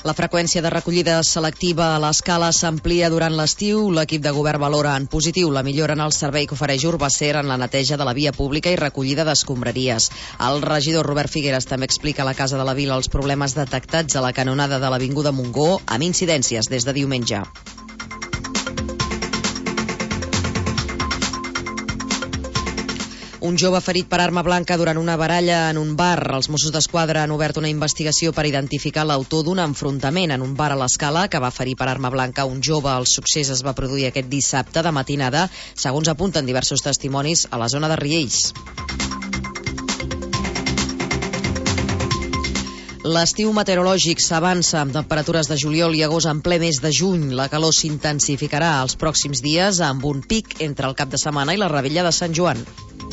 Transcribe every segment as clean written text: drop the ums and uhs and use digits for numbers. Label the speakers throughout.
Speaker 1: La freqüència de recollida selectiva a l'Escala s'amplia durant l'estiu. L'equip de govern valora en positiu la millora en el servei que ofereix Urbacer en la neteja de la via pública i recollida d'escombraries. El regidor Robert Figueres també explica a la Casa de la Vila els problemes detectats a la canonada de l'Avinguda Montgó, amb incidències des de diumenge. Un jove ferit per arma blanca durant una baralla en un bar. Els Mossos d'Esquadra han obert una investigació per identificar l'autor d'un enfrontament en un bar a l'Escala que va ferir per arma blanca un jove. El succés es va produir aquest dissabte de matinada, segons apunten diversos testimonis, a la zona de Riells. L'estiu meteorològic s'avança amb temperatures de juliol i agost en ple mes de juny. La calor s'intensificarà els pròxims dies amb un pic entre el cap de setmana i la revetlla de Sant Joan.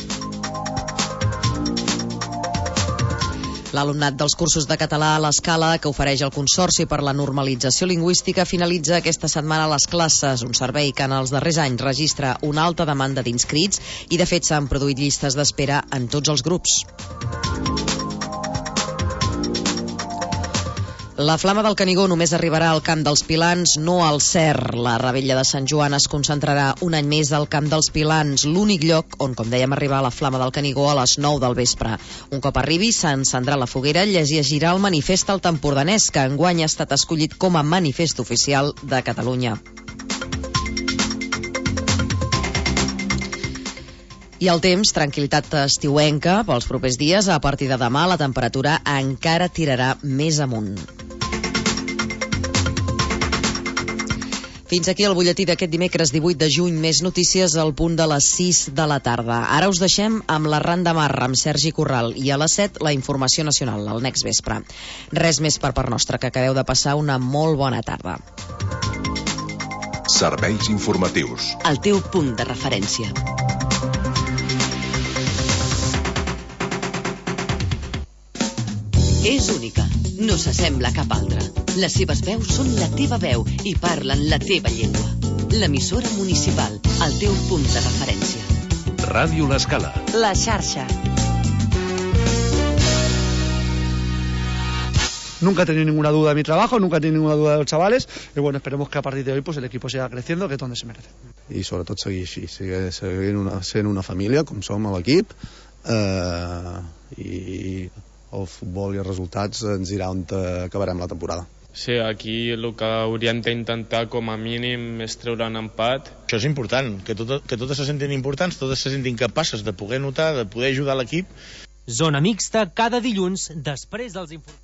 Speaker 1: L'alumnat dels cursos de català a l'Escala, que ofereix el Consorci per la Normalització Lingüística, finalitza aquesta setmana les classes, un servei que en els darrers anys registra una alta demanda d'inscrits i, de fet, s'han produït llistes d'espera en tots els grups. La Flama del Canigó només arribarà al Camp dels Pilans, no al Cer. La revetlla de Sant Joan es concentrarà un any més al Camp dels Pilans, l'únic lloc on, com dèiem, arriba la Flama del Canigó a les 9 del vespre. Un cop arribi, s'encendrà la foguera i es llegirà el manifest al Tempordanès, que enguany ha estat escollit com a manifest oficial de Catalunya. I el temps, tranquil·litat estiuenca pels propers dies. A partir de demà la temperatura encara tirarà més amunt. Fins aquí el butlletí d'aquest dimecres 18 de juny. Més notícies al punt de les 6 de la tarda. Ara us deixem amb l'Arran de Mar, amb Sergi Corral, i a les 7 la informació nacional, al next vespre. Res més per part nostra, que acabeu de passar una molt bona tarda.
Speaker 2: Serveis informatius.
Speaker 3: El teu punt de referència. És única, no s'assembla a cap altra. Les seves veus són la teva veu i parlen la teva llengua. L'emissora municipal, el teu punt de referència.
Speaker 2: Ràdio L'Escala.
Speaker 1: La xarxa.
Speaker 4: Nunca he tenido ninguna duda de mi trabajo, nunca he tenido ninguna duda de los chavales, y bueno, esperemos que a partir de hoy pues el equipo siga creciendo, que es donde se merece.
Speaker 5: I sobretot seguir així, sent una família, com som a l'equip, i el futbol i els resultats ens dirà on acabarem la temporada.
Speaker 6: Sí, aquí el que hauríem d'intentar com a mínim és treure un empat.
Speaker 7: Això és important, que totes se sentin importants, totes se sentin capaces de poder notar, de poder ajudar l'equip.
Speaker 8: Zona mixta cada dilluns després dels informes.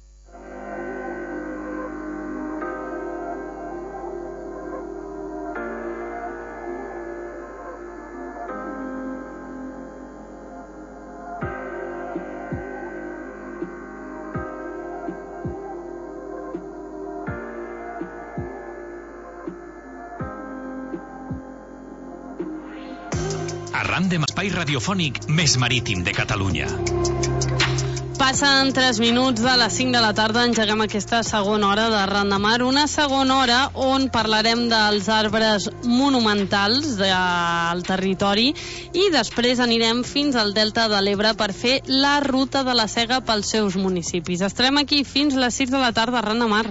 Speaker 9: Arran de espai radiofònic més marítim de Catalunya.
Speaker 10: Passen 3 minuts de les 5 de la tarda, engeguem aquesta segona hora d'Arran de Mar, una segona hora on parlarem dels arbres monumentals del territori i després anirem fins al Delta de l'Ebre per fer la ruta de la Sega pels seus municipis. Estarem aquí fins les 6 de la tarda, Arran de Mar.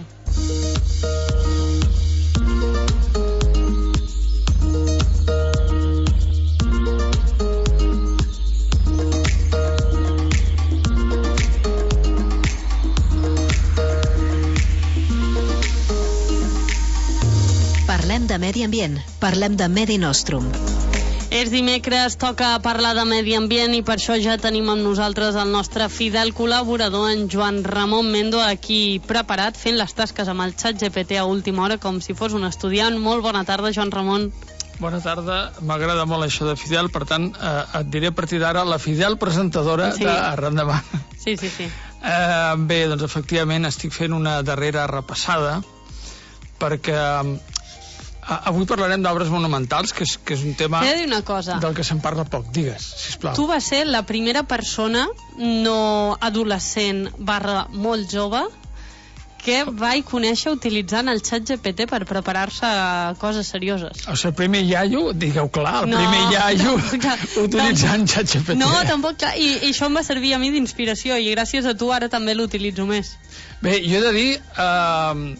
Speaker 3: Parlem de medi ambient, parlem de Medi Nostrum.
Speaker 10: És dimecres, toca parlar de medi ambient i per això ja tenim amb nosaltres el nostre fidel col·laborador, en Joan Ramon Mendo, aquí preparat, fent les tasques amb el ChatGPT a última hora, com si fos un estudiant. Molt bona tarda, Joan Ramon.
Speaker 11: Bona tarda, m'agrada molt això de fidel, per tant, et diré a partir d'ara la fidel presentadora d'Arran de Mar.
Speaker 10: Sí.
Speaker 11: Bé, doncs efectivament estic fent una darrera repassada, perquè avui parlarem d'obres monumentals, que és un tema del que se'n parla poc. Digues, sisplau.
Speaker 10: Tu vas ser la primera persona no adolescent / molt jove que vaig conèixer utilitzant el ChatGPT per preparar-se a coses serioses.
Speaker 11: O sigui, el primer iaio, digueu clar, primer iaio utilitzant ChatGPT.
Speaker 10: No, tampoc, clar, i això em va servir a mi d'inspiració i gràcies a tu ara també l'utilitzo més.
Speaker 11: Bé, jo he de dir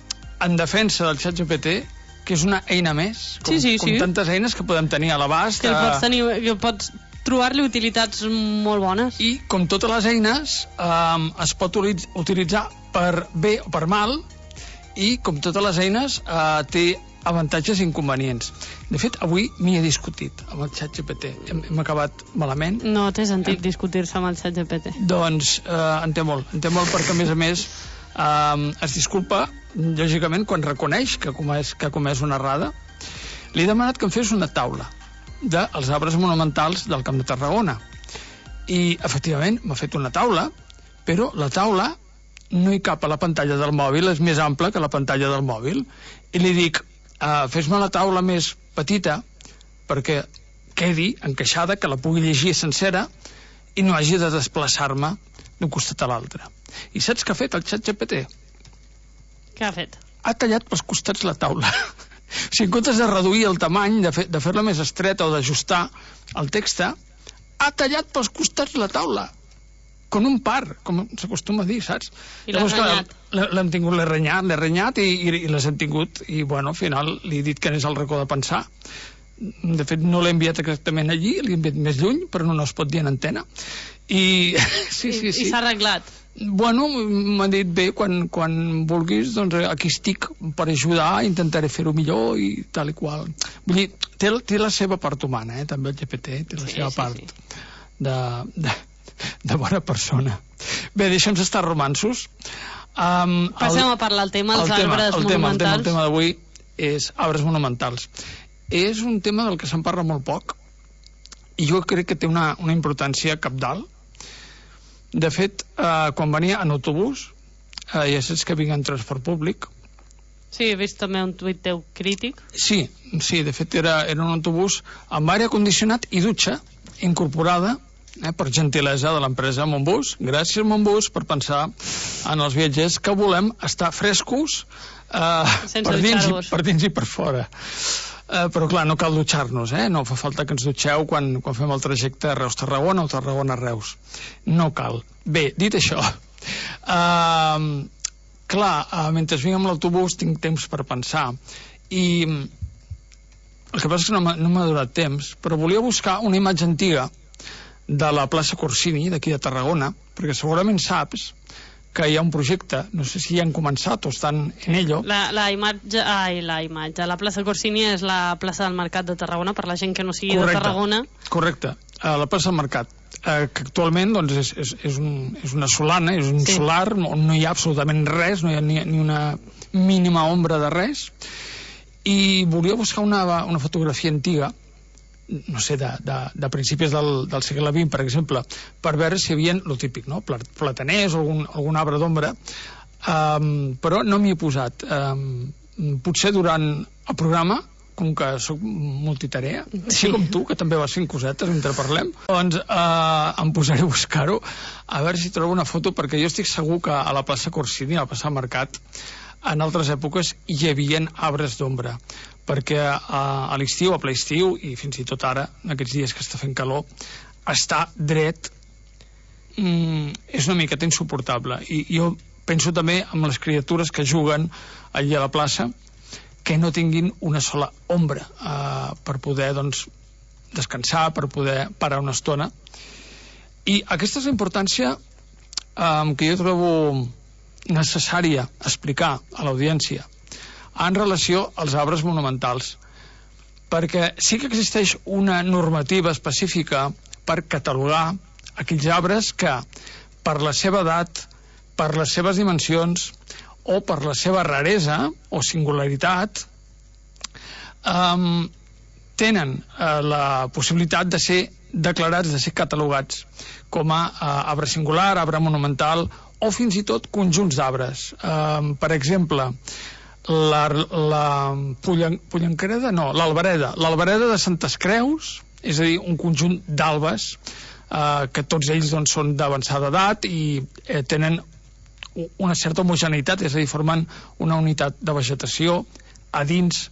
Speaker 11: en defensa del ChatGPT, que és una eina més, com tantes eines que podem tenir a l'abast.
Speaker 10: Que pots trobar-li utilitats molt bones.
Speaker 11: I, com totes les eines, es pot utilitzar per bé o per mal, i, com totes les eines, té avantatges i inconvenients. De fet, avui m'hi he discutit amb el ChatGPT. Hem acabat malament.
Speaker 10: No té sentit discutir-se amb el ChatGPT.
Speaker 11: Doncs en té molt, perquè, a més, es disculpa, lògicament, quan reconeix que ha comès una errada. Li he demanat que em fes una taula dels arbres monumentals del Camp de Tarragona. I, efectivament, m'ha fet una taula, però la taula no hi cap a la pantalla del mòbil, és més ampla que la pantalla del mòbil. I li dic, fes-me la taula més petita perquè quedi encaixada, que la pugui llegir sencera i no hagi de desplaçar-me d'un costat a l'altre. I saps què ha fet el ChatGPT?
Speaker 10: Què ha fet?
Speaker 11: Ha tallat pels costats la taula. O sigui, en comptes de reduir el tamany, de fer-la més estreta o d'ajustar el text, ha tallat pels costats la taula. Com un par, com s'acostuma a dir, saps?
Speaker 10: I l'has renyat?
Speaker 11: L'he renyat i les hem tingut, i bueno, al final li he dit que anés al racó de pensar. De fet, no l'he enviat exactament allí, l'he enviat més lluny, però no es pot dir en antena. I
Speaker 10: s'ha arreglat?
Speaker 11: Bueno, m'ha dit, bé, quan vulguis, doncs aquí estic per ajudar, intentaré fer-ho millor i tal i qual. Vull dir, té la seva part humana, també el GPT, té la seva part de bona persona. Bé, deixa'ns estar romansos.
Speaker 10: Passem a parlar el tema, els arbres monumentals.
Speaker 11: El tema d'avui és arbres monumentals. És un tema del que se'n parla molt poc i jo crec que té una importància cabdal. De fet, quan venia en autobús, ja saps que vinc en transport públic.
Speaker 10: Sí, he vist també un tuit teu crític.
Speaker 11: Sí, de fet era un autobús amb aire condicionat i dutxa incorporada, per gentilesa de l'empresa Montbus. Gràcies, Montbus, per pensar en els viatgers que volem estar frescos per dins i per fora. Però clar, no cal dutxar-nos, no fa falta que ens dutxeu quan fem el trajecte Reus-Tarragona o Tarragona-Reus. No cal. Bé, dit això, clar, mentre vinc amb l'autobús tinc temps per pensar, i el que passa és que no m'ha durat temps, però volia buscar una imatge antiga de la plaça Corsini, d'aquí de Tarragona, perquè segurament saps que hi ha un projecte, no sé si ja han començat o estan en ello.
Speaker 10: La imatge, la plaça Corsini és la plaça del Mercat de Tarragona, per la gent que no sigui de Tarragona.
Speaker 11: Correcte, la plaça del Mercat, que actualment doncs, és una solana, és un solar on no hi ha absolutament res, no hi ha ni una mínima ombra de res, i volia buscar una fotografia antiga, no sé, de principis del segle XX, per exemple, per veure si hi havia el típic, no? Plataners o algun arbre d'ombra, però no m'hi he posat. Potser durant el programa, com que soc multitarea, així com tu, que també vas fent cosetes mentre parlem, doncs em posaré a buscar-ho, a veure si trobo una foto, perquè jo estic segur que a la plaça Corsini, a la plaça Mercat, en altres èpoques hi havia arbres d'ombra, perquè a l'estiu, a ple estiu, i fins i tot ara, en aquests dies que està fent calor, estar dret és una miqueta insuportable. I jo penso també en les criatures que juguen allà a la plaça, que no tinguin una sola ombra per poder, doncs, descansar, per poder parar una estona. I aquesta és la importància que jo trobo necessària explicar a l'audiència en relació als arbres monumentals, perquè sí que existeix una normativa específica per catalogar aquells arbres que, per la seva edat, per les seves dimensions o per la seva raresa o singularitat, tenen la possibilitat de ser declarats, de ser catalogats com a arbre singular, arbre monumental o fins i tot conjunts d'arbres. Per exemple, l'albereda de Santes Creus, és a dir, un conjunt d'albes que tots ells doncs, són d'avançada edat i tenen una certa homogeneïtat, és a dir, formen una unitat de vegetació a dins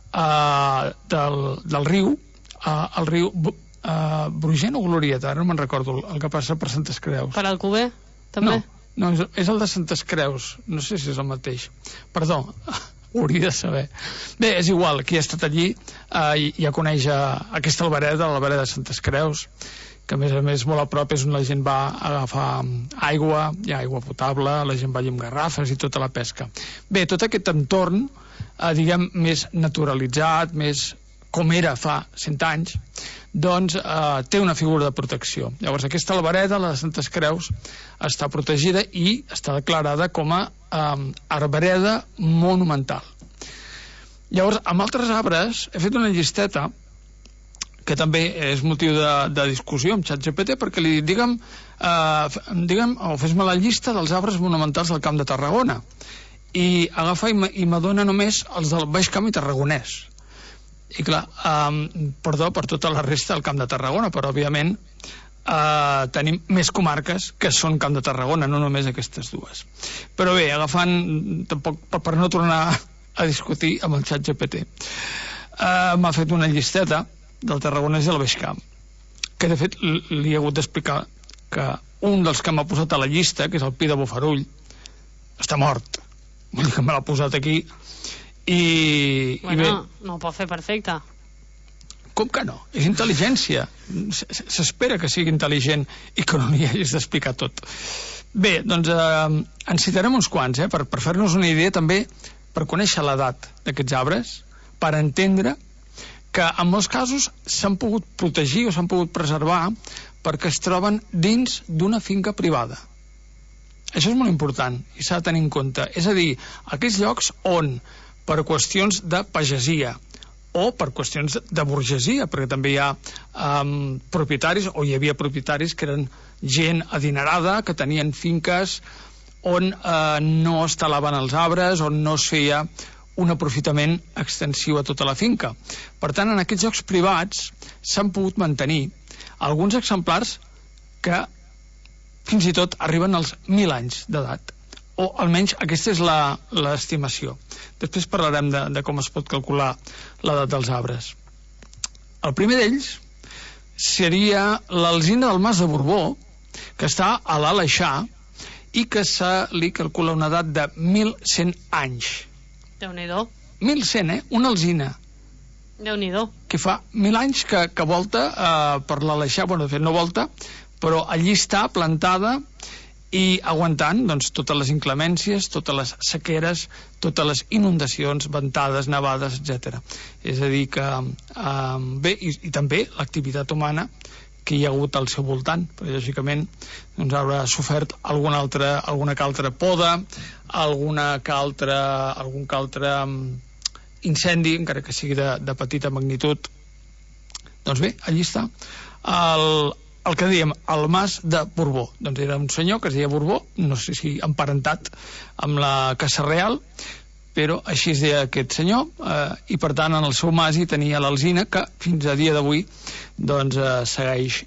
Speaker 11: del riu, el riu Brugent o Glorieta, ara no me'n recordo el que passa per Santes Creus.
Speaker 10: Per Alcover, també?
Speaker 11: No, és el de Santes Creus, no sé si és el mateix. Perdó, ho hauria de saber. Bé, és igual, qui ha estat allí ja coneix aquesta albereda, l'albereda de Santes Creus, que a més molt a prop és on la gent va a agafar aigua, hi ha aigua potable, la gent va allà amb garrafes i tota la pesca. Bé, tot aquest entorn, diguem, més naturalitzat, més com era fa 100 anys, doncs té una figura de protecció. Llavors aquesta albereda, la de Santes Creus, està protegida i està declarada com a arbereda monumental. Llavors, amb altres arbres, he fet una llisteta que també és motiu de discussió amb ChatGPT, perquè li digue'm o fes-me la llista dels arbres monumentals del Camp de Tarragona, i agafa i m'adona només els del Baix Camp i Tarragonès. I clar, perdó per tota la resta del Camp de Tarragona, però òbviament tenim més comarques que són Camp de Tarragona, no només aquestes dues. Però bé, agafant, tampoc per no tornar a discutir amb el ChatGPT, m'ha fet una llisteta del Tarragonès i del Baix Camp, que de fet li he hagut d'explicar que un dels que m'ha posat a la llista, que és el Pi de Bofarull, està mort. Vull dir que me l'ha posat aquí i bé,
Speaker 10: no ho pot fer perfecte.
Speaker 11: Com que no? És intel·ligència. S'espera que sigui intel·ligent i que no li hagis d'explicar tot. Bé, doncs en citarem uns quants, per fer-nos una idea també, per conèixer l'edat d'aquests arbres, per entendre que en molts casos s'han pogut protegir o s'han pogut preservar perquè es troben dins d'una finca privada. Això és molt important i s'ha de tenir en compte. És a dir, aquells llocs on, per qüestions de pagesia o per qüestions de burgesia, perquè també hi ha propietaris, o hi havia propietaris que eren gent adinerada, que tenien finques on no es talaven els arbres, on no es feia un aprofitament extensiu a tota la finca. Per tant, en aquests llocs privats s'han pogut mantenir alguns exemplars que fins i tot arriben als 1.000 anys d'edat, o almenys aquesta és l'estimació. Després parlarem de com es pot calcular l'edat dels arbres. El primer d'ells seria l'alzina del Mas de Borbó, que està a l'Aleixar i que se li calcula una edat de 1.100 anys.
Speaker 10: Déu-n'hi-do.
Speaker 11: 1.100, una alzina.
Speaker 10: Déu-n'hi-do.
Speaker 11: Que fa 1.000 anys que volta per l'Aleixar, bueno, de fet no volta, però allí està plantada i aguantant doncs, totes les inclemències, totes les sequeres, totes les inundacions, ventades, nevades, etc. És a dir que bé, i també l'activitat humana que hi ha hagut al seu voltant, perquè lògicament doncs, haurà sofert alguna que altra poda, algun que altre incendi, encara que sigui de petita magnitud. Doncs bé, allí està el que dèiem, el Mas de Borbó. Doncs era un senyor que es deia Borbó, no sé si emparentat amb la Casa Real, però així es deia aquest senyor, i per tant en el seu mas hi tenia l'alzina, que fins a dia d'avui doncs segueix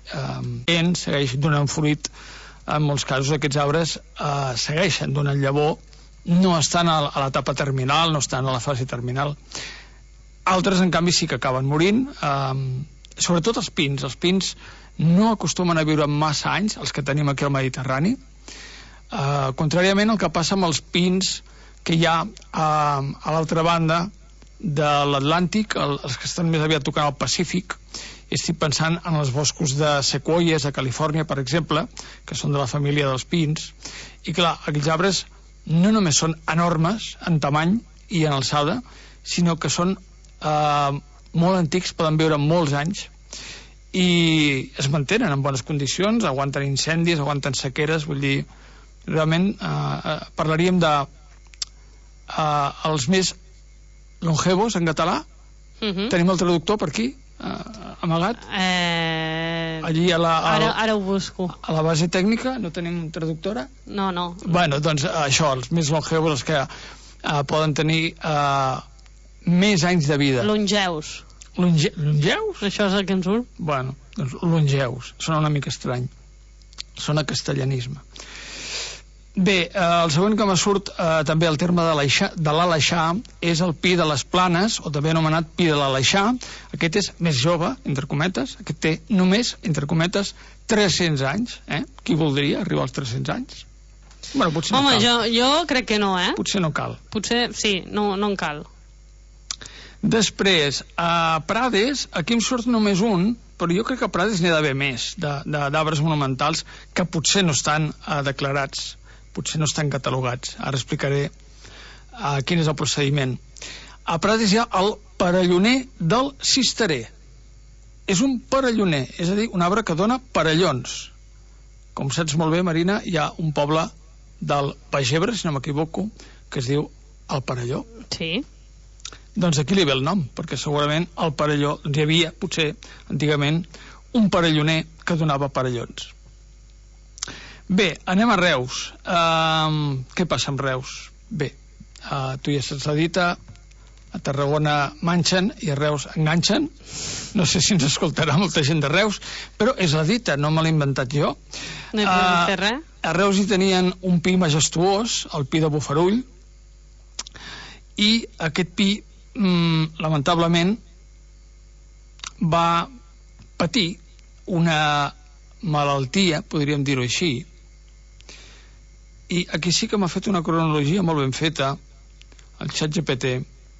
Speaker 11: donant fruit. En molts casos aquests arbres segueixen donant llavor, no estan a l'etapa terminal, no estan a la fase terminal. Altres en canvi sí que acaben morint, sobretot els pins. Els pins no acostumen a viure massa anys, els que tenim aquí al Mediterrani, contràriament al que passa amb els pins que hi ha a l'altra banda de l'Atlàntic, els que estan més aviat tocant al Pacífic. Estic pensant en els boscos de sequoies a Califòrnia, per exemple, que són de la família dels pins, i clar, aquells arbres no només són enormes en tamany i en alçada, sinó que són molt antics, poden viure molts anys i es mantenen en bones condicions, aguanten incendis, aguanten sequeres. Vull dir, realment parlaríem de els més longevos en català. Tenim el traductor per aquí amagat allí
Speaker 10: ara ho busco.
Speaker 11: A la base tècnica no tenim traductora?
Speaker 10: No.
Speaker 11: Bueno, doncs això, els més longevos, els que poden tenir més anys de vida.
Speaker 10: Longeus.
Speaker 11: Longeus?
Speaker 10: Això és el que ens surt.
Speaker 11: Bueno, doncs longeus, sona una mica estrany, sona castellanisme. Bé, el següent que me surt també al terme de l'Aleixar és el Pi de les Planes, o també anomenat Pi de l'Aleixar. Aquest és més jove, entre cometes, aquest té només, entre cometes, 300 anys. Qui voldria arribar als 300 anys? Bueno, potser no
Speaker 10: cal.
Speaker 11: cal.
Speaker 10: Jo crec que no,
Speaker 11: Potser no cal.
Speaker 10: Potser, sí, no en cal.
Speaker 11: Després, a Prades, aquí em surt només un, però jo crec que a Prades n'hi ha d'haver més, d'arbres monumentals, que potser no estan declarats, potser no estan catalogats. Ara explicaré quin és el procediment. A Prades hi ha el parelloner del cisterer. És un parelloner, és a dir, un arbre que dona parellons. Com saps molt bé, Marina, hi ha un poble del Baix-Ebre, si no m'equivoco, que es diu el Parelló.
Speaker 10: Sí.
Speaker 11: Doncs aquí li ve el nom, perquè segurament al Parelló hi havia, potser, antigament, un parelloner que donava parellons. Bé, anem a Reus. Què passa amb Reus? Bé, tu ja saps la dita, a Tarragona manxen i a Reus enganxen. No sé si ens escoltarà molta gent de Reus, però és la dita, no me l'he inventat jo.
Speaker 10: No hi podem fer res.
Speaker 11: A Reus hi tenien un pi majestuós, el pi de Bofarull, i aquest pi, lamentablement, va patir una malaltia, podríem dir-ho així, i aquí sí que m'ha fet una cronologia molt ben feta, el ChatGPT,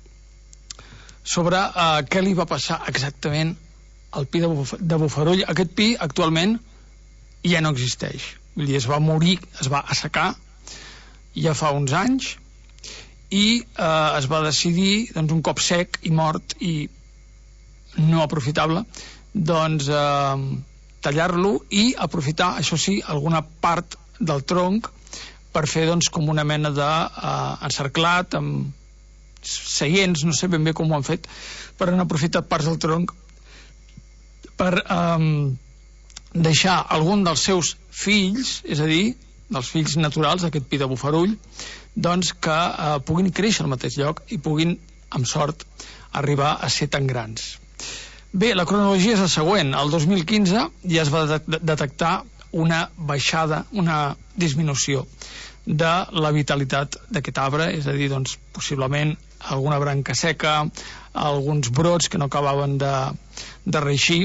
Speaker 11: sobre què li va passar exactament al pi de Bofarull. Aquest pi actualment ja no existeix, vull dir, es va morir, es va assecar ja fa uns anys, i es va decidir, doncs, un cop sec i mort i no aprofitable, doncs tallar-lo i aprofitar, això sí, alguna part del tronc per fer, doncs, com una mena d'encerclat amb seients, no sé ben bé com ho han fet, però han aprofitat parts del tronc per deixar algun dels seus fills, és a dir, dels fills naturals d'aquest pi de Bofarull, doncs que puguin créixer al mateix lloc i puguin, amb sort, arribar a ser tan grans. Bé, la cronologia és la següent. El 2015 ja es va detectar una baixada, una disminució de la vitalitat d'aquest arbre, és a dir, doncs, possiblement alguna branca seca, alguns brots que no acabaven de reeixir.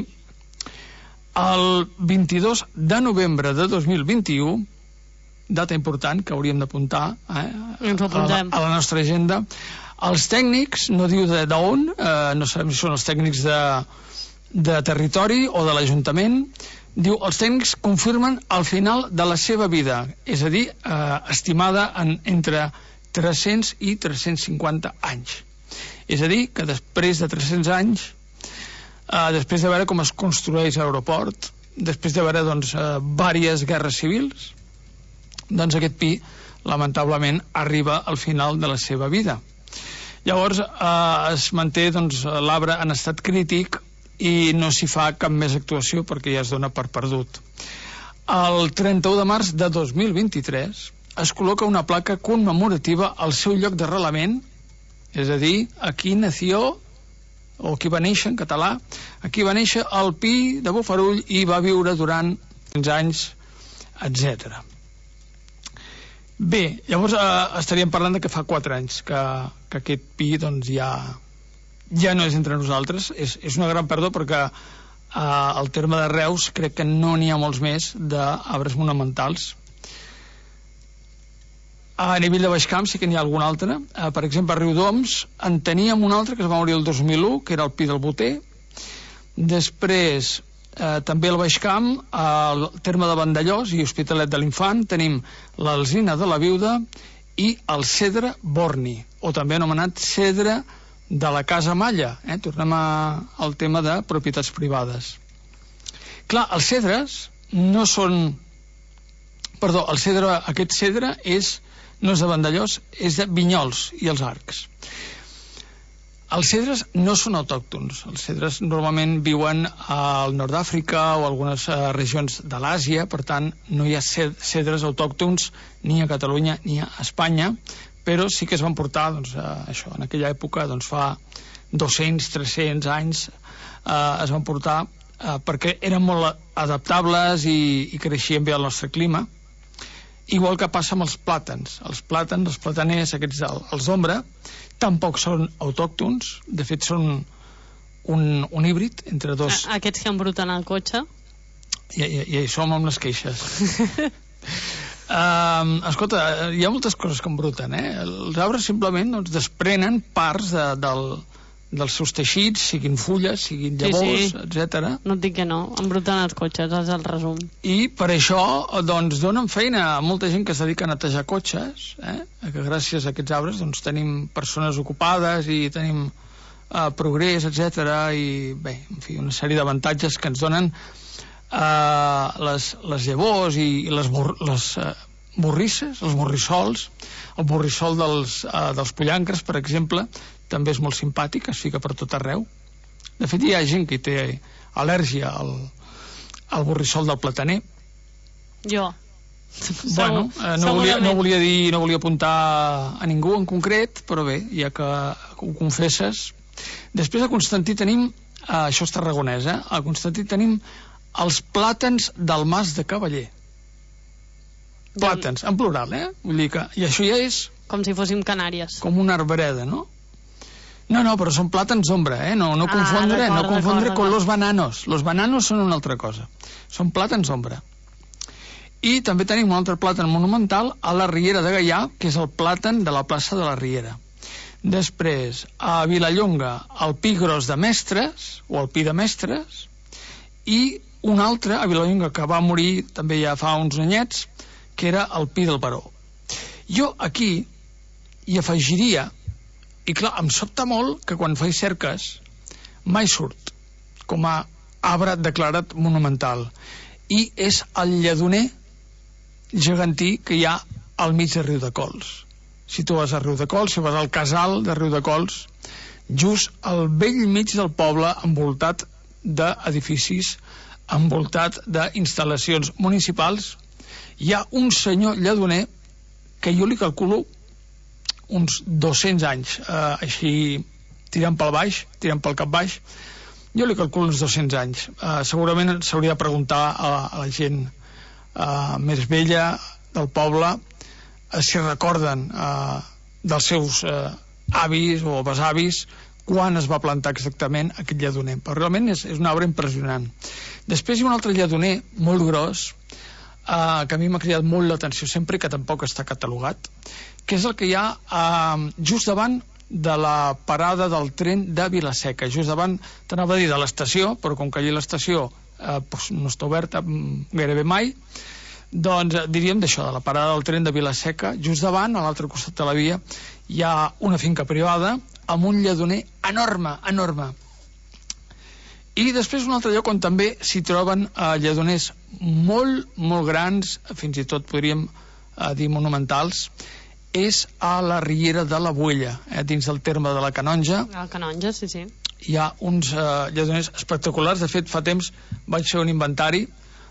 Speaker 11: El 22 de novembre de 2021, data important que hauríem d'apuntar a la nostra agenda, els tècnics, no diu d'on, no sabem si són els tècnics de territori o de l'Ajuntament, diu, els tècnics confirmen el final de la seva vida, és a dir, estimada entre 300 i 350 anys. És a dir, que després de 300 anys, després de veure com es construeix l'aeroport, després de veure, doncs, diverses guerres civils, doncs aquest pi, lamentablement, arriba al final de la seva vida. Llavors, es manté, doncs, l'arbre en estat crític i no s'hi fa cap més actuació perquè ja es dona per perdut. El 31 de març de 2023 es col·loca una placa commemorativa al seu lloc d'arrelament, és a dir, aquí nació, o aquí va néixer en català, aquí va néixer el pi de Bofarull i va viure durant 15 anys, etc. Bé, llavors estaríem parlant de que fa 4 anys que aquest pi, doncs, ja no és entre nosaltres. És una gran pèrdua perquè al terme de Reus crec que no n'hi ha molts més d'arbres monumentals. A nivell de Baixcamp sí que n'hi ha algun altre. Per exemple, a Riudoms en teníem un altre que es va morir el 2001, que era el pi del Boter. Després, també al Baixcamp, al terme de Vandellós i Hospitalet de l'Infant, tenim l'alzina de la Viuda i el cedre borni, o també anomenat cedre de la Casa Malla. Tornem al tema de propietats privades. Clar, els cedres no són... Perdó, aquest cedre no és de Vandellós, és de Vinyols i els Arcs. Els cedres no són autòctons. Els cedres normalment viuen al nord d'Àfrica o algunes regions de l'Àsia, per tant no hi ha cedres autòctons ni a Catalunya ni a Espanya, però sí que es van portar, doncs, això, en aquella època, doncs, fa 200-300 anys, es van portar perquè eren molt adaptables i creixien bé al nostre clima. Igual que passa amb els plàtans. Els plataners, aquests, els d'ombra, tampoc són autòctons, de fet són un híbrid entre dos.
Speaker 10: Aquests que embruten el cotxe.
Speaker 11: I som amb les queixes. Escolta, hi ha moltes coses que embruten, Els arbres simplement desprenen parts dels seus teixits, siguin fulles, siguin llavors, etc.
Speaker 10: No et dic que no, embruten els cotxes, és el resum.
Speaker 11: I per això, donen feina a molta gent que es dedica a netejar cotxes, que gràcies a aquests arbres tenim persones ocupades i tenim progrés, etc. I bé, en fi, una sèrie d'avantatges que ens donen les llavors i les borrisses, els borrissols. El borrissol dels pollancres, per exemple, també és molt simpàtic, es fica per tot arreu. De fet, hi ha gent que té al·lèrgia al borrissol del plataner.
Speaker 10: Jo.
Speaker 11: Bueno, no volia apuntar a ningú en concret, però bé, ja que ho confesses. Després a Constantí tenim, això és tarragonès, a Constantí tenim els plàtans del Mas de Cavaller. Plàtans, en plural, Vull dir que... I això ja és...
Speaker 10: Com si fóssim Canàries.
Speaker 11: Com una arbreda, no? No, però són plàtans d'ombra, no confondre con los bananos. Los bananos són una altra cosa. Són plàtans d'ombra. I també tenim un altre plàtan monumental a la Riera de Gaià, que és el plàtan de la plaça de la Riera. Després, a Vilallonga, el pi gros de Mestres, o el pi de Mestres, i un altre, a Vilallonga, que va morir també ja fa uns anyets, que era el pi del Baró. Jo aquí hi afegiria, i clar, em sobta molt que quan faig cerques mai surt com a arbre declarat monumental, i és el lledoner gegantí que hi ha al mig de Riudecols. Si tu vas a Riudecols, si vas al casal de Riudecols, just al vell mig del poble, envoltat d'edificis, envoltat d'instal·lacions municipals, hi ha un senyor lledoner que jo li calculo uns 200 anys, així tirant pel baix, tirant pel cap baix, jo li calculo uns 200 anys. Segurament s'hauria de preguntar a la gent més vella del poble si recorden dels seus avis o besavis quan es va plantar exactament aquest lledoner, però realment és una obra impressionant. Després hi ha un altre lledoner molt gros que a mi m'ha cridat molt l'atenció sempre, que tampoc està catalogat, que és el que hi ha just davant de la parada del tren de Vila-seca, just davant, t'anava a dir de l'estació, però com que allà l'estació no està oberta gairebé mai, doncs diríem d'això, de la parada del tren de Vila-seca, just davant, a l'altre costat de la via, hi ha una finca privada amb un lledoner enorme, enorme. I després un altre lloc on també s'hi troben lledoners molt, molt grans, fins i tot podríem dir monumentals, és a la Riera de la Buella, dins del terme de la Canonja.
Speaker 10: La Canonja, sí, sí.
Speaker 11: Hi ha uns lledoners espectaculars. De fet, fa temps vaig fer un inventari,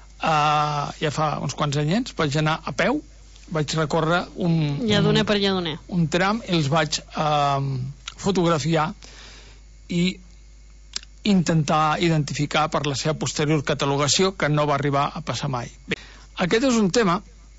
Speaker 11: ja fa uns quants anyets, vaig anar a peu, vaig recórrer
Speaker 10: lledoner per lledoner,
Speaker 11: un tram, i els vaig fotografiar i intentar identificar per la seva posterior catalogació, que no va arribar a passar mai. Bé, aquest és un tema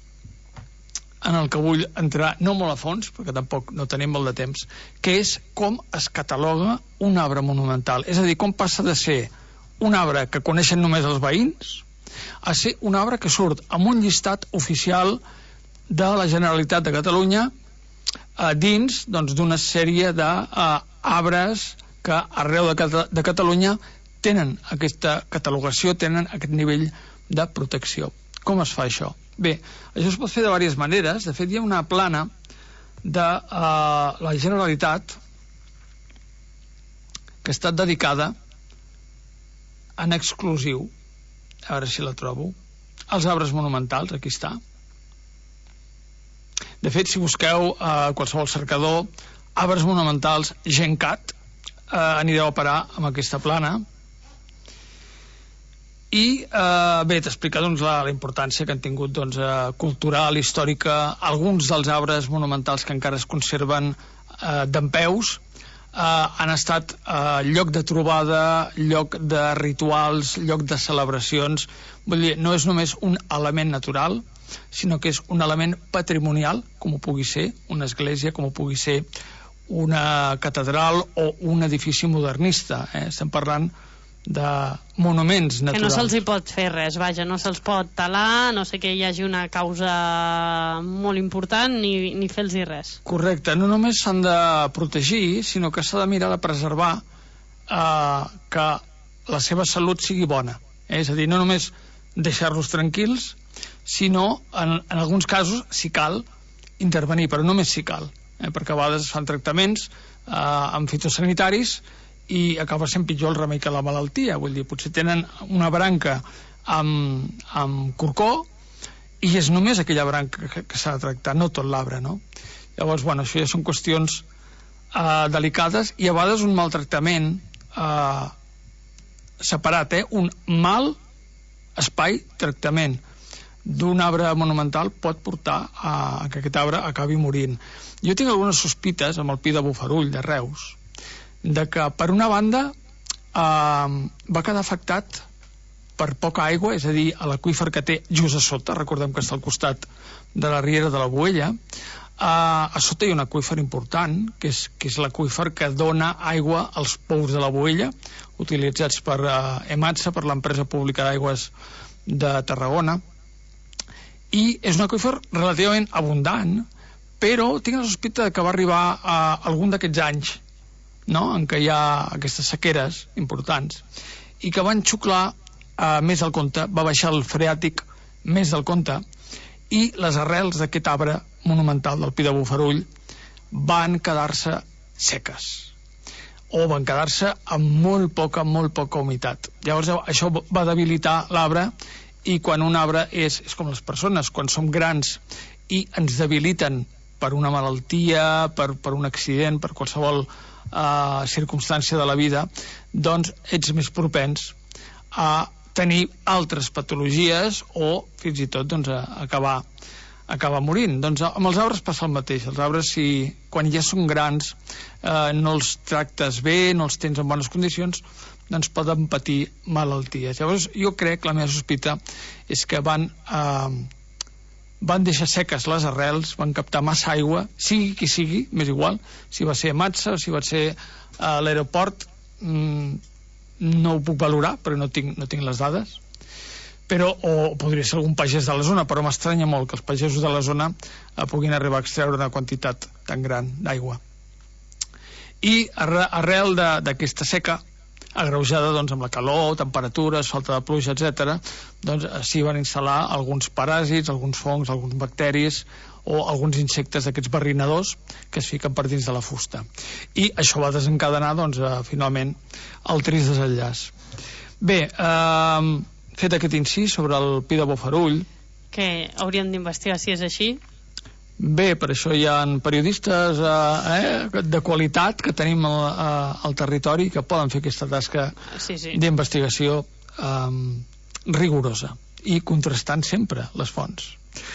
Speaker 11: en el que vull entrar no molt a fons, perquè tampoc no tenim molt de temps, que és com es cataloga un arbre monumental. És a dir, com passa de ser un arbre que coneixen només els veïns a ser un arbre que surt amb un llistat oficial de la Generalitat de Catalunya dins d'una sèrie d'arbres que arreu de Catalunya tenen aquesta catalogació, tenen aquest nivell de protecció. Com es fa això? Bé, això es pot fer de diverses maneres. De fet, hi ha una plana de la Generalitat que ha estat dedicada en exclusiu, a veure si la trobo, als arbres monumentals. Aquí està. De fet, si busqueu a qualsevol cercador arbres monumentals GenCat, anireu a parar amb aquesta plana. I bé, t'explica la importància que han tingut cultural, històrica, alguns dels arbres monumentals que encara es conserven dempeus han estat lloc de trobada, lloc de rituals, lloc de celebracions. Vull dir, no és només un element natural, sinó que és un element patrimonial, com ho pugui ser una església, com ho pugui ser una catedral o un edifici modernista. Estem parlant monuments naturals.
Speaker 10: Que no se'ls hi pot fer res, vaja, no se'ls pot talar, no sé que hi hagi una causa molt important, ni fer-los res.
Speaker 11: Correcte, no només s'han de protegir, sinó que s'ha de mirar de preservar que la seva salut sigui bona. És a dir, no només deixar-los tranquils, sinó en alguns casos, si cal, intervenir, però només si cal, perquè a vegades es fan tractaments amb fitosanitaris i acaba sent pitjor el remei que la malaltia. Vull dir, potser tenen una branca amb corcó i és només aquella branca que s'ha de tractar, no tot l'arbre, no? Llavors, bueno, això ja són qüestions delicades i a vegades un maltractament separat, un mal espai tractament d'un arbre monumental pot portar a que aquest arbre acabi morint. Jo tinc algunes sospites amb el pi de Bofarull de Reus de que per una banda va quedar afectat per poca aigua, és a dir, a l'aqüífer que té just a sota, recordem que està al costat de la riera de la Boella. A sota hi ha un aqüífer important, que és l'aqüífer que dona aigua als pous de la Boella, utilitzats per EMATSA, per l'empresa pública d'aigües de Tarragona, i és un aqüífer relativament abundant, però tinc la sospita que va arribar a algun d'aquests anys, no?, en què hi ha aquestes sequeres importants i que van xuclar més del compte, va baixar el freàtic més del compte i les arrels d'aquest arbre monumental del pi de Bofarull van quedar-se seques o van quedar-se amb molt poca humitat. Llavors això va debilitar l'arbre i quan un arbre és com les persones, quan som grans i ens debiliten per una malaltia, per un accident, per qualsevol circumstància de la vida, doncs ets més propens a tenir altres patologies o fins i tot doncs, a acabar morint. Doncs amb els arbres passa el mateix. Els arbres, quan ja són grans, no els tractes bé, no els tens en bones condicions, doncs poden patir malalties. Llavors jo crec, la meva sospita és que van deixar seques les arrels, van captar massa aigua, sigui qui sigui, m'és igual, si va ser EMATSA o si va ser a l'aeroport, no ho puc valorar, perquè no tinc les dades, o podria ser algun pagès de la zona, però m'estranya molt que els pagesos de la zona puguin arribar a extreure una quantitat tan gran d'aigua. I arrel d'aquesta seca, agreujada doncs, amb la calor, temperatures, falta de pluja, etc., doncs s'hi van instal·lar alguns paràsits, alguns fongs, alguns bacteris o alguns insectes d'aquests barrinadors que es fiquen per dins de la fusta. I això va desencadenar, doncs, finalment, el trist desenllaç. Bé, fet aquest incís sobre el pi de Bofarull...
Speaker 10: Que hauríem d'investigar si és així?
Speaker 11: Bé, per això hi ha periodistes de qualitat que tenim al territori que poden fer aquesta tasca d'investigació rigorosa i contrastant sempre les fonts.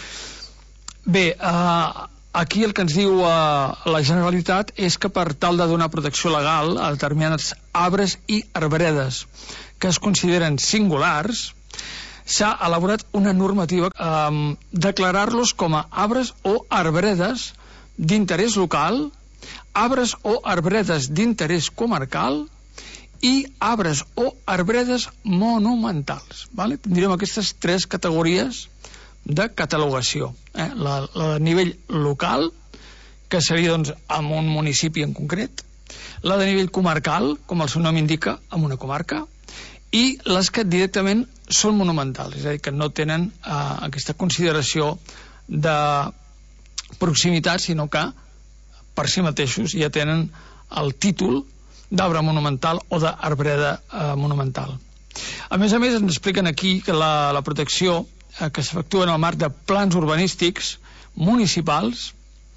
Speaker 11: Bé, aquí el que ens diu la Generalitat és que per tal de donar protecció legal a determinats arbres i arbredes que es consideren singulars, s'ha elaborat una normativa declarar-los com a arbres o arbredes d'interès local, arbres o arbredes d'interès comarcal i arbres o arbredes monumentals. Tindrem aquestes tres categories de catalogació. La de nivell local, que seria doncs en un municipi en concret, la de nivell comarcal, com el seu nom indica, en una comarca, i les que directament són monumentals, és a dir, que no tenen aquesta consideració de proximitat, sinó que per si mateixos ja tenen el títol d'arbre monumental o d'arbreda monumental. A més, ens expliquen aquí que la protecció que s'efectua en el marc de plans urbanístics municipals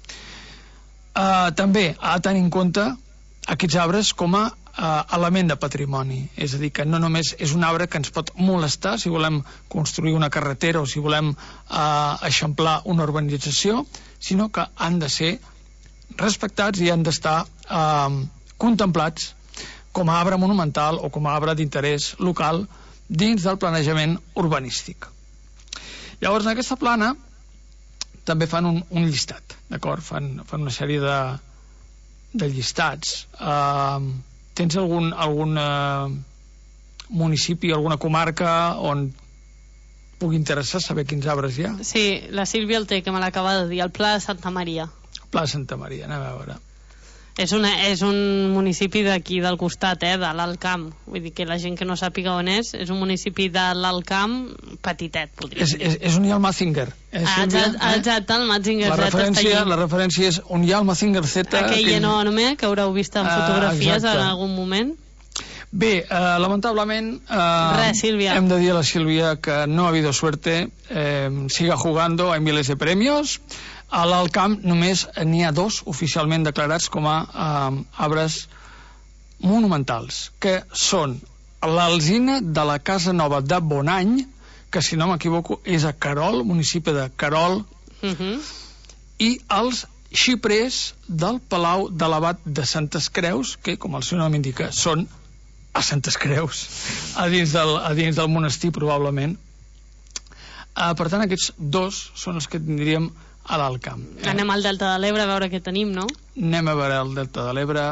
Speaker 11: també ha de tenir en compte aquests arbres com a element de patrimoni, és a dir, que no només és un arbre que ens pot molestar si volem construir una carretera o si volem eixamplar una urbanització, sinó que han de ser respectats i han d'estar contemplats com a arbre monumental o com a arbre d'interès local dins del planejament urbanístic. Llavors, en aquesta plana també fan un llistat, d'acord? Fan una sèrie de llistats. Tens algun municipi, alguna comarca on pugui interessar saber quins arbres hi ha?
Speaker 10: Sí, la Sílvia el té, que me l'acaba de dir, el Pla de Santa Maria.
Speaker 11: Pla de Santa Maria, anem a veure.
Speaker 10: És un municipi d'aquí del costat, de l'Alt Camp. Vull dir que la gent que no sàpiga on és un municipi de l'Alt Camp petitet, podríem dir.
Speaker 11: És on hi ha el Mazinger.
Speaker 10: Exacte, el Mazinger Z està allà.
Speaker 11: La referència és on hi ha el Mazinger Z.
Speaker 10: Aquell enorme que haureu vist en fotografies en algun moment.
Speaker 11: Bé, lamentablement
Speaker 10: Sílvia.
Speaker 11: hem de dir a la Sílvia que no ha habido suerte, siga jugando, hay miles de premios. A l'Alt Camp només n'hi ha 2 oficialment declarats com a arbres monumentals, que són l'alzina de la Casa Nova de Bonany, que si no m'equivoco és a Querol, municipi de Querol, i els xiprers del Palau de l'Abat de Santes Creus, que, com el seu nom indica, són a Santes Creus, a dins del monestir, probablement. Per tant, aquests 2 són els que tindríem a l'Alt Camp.
Speaker 10: Anem al Delta de l'Ebre a veure què tenim, no?
Speaker 11: Anem a veure el Delta de l'Ebre.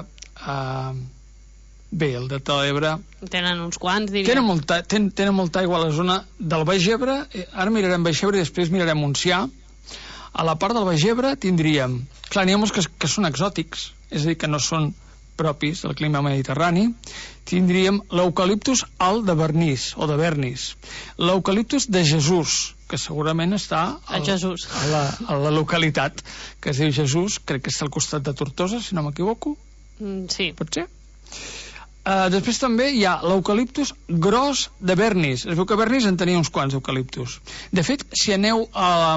Speaker 11: Bé, el Delta de l'Ebre...
Speaker 10: Tenen uns quants, diria.
Speaker 11: Tenen molta aigua a la zona del Baix Ebre. Ara mirarem Baix Ebre i després mirarem Montsià. A la part del Baix Ebre tindríem... Clar, n'hi ha molts que són exòtics, és a dir, que no són propis del clima mediterrani. Tindríem l'eucaliptus alt de Vernís, o de Vernis. L'eucaliptus de Jesús, que segurament està a la localitat que es diu Jesús, crec que està al costat de Tortosa, si no m'equivoco.
Speaker 10: Sí.
Speaker 11: Pot ser? Després també hi ha l'eucaliptus gros de Vernis. Es veu que a Vernis en tenia uns quants eucaliptus. De fet, si aneu a...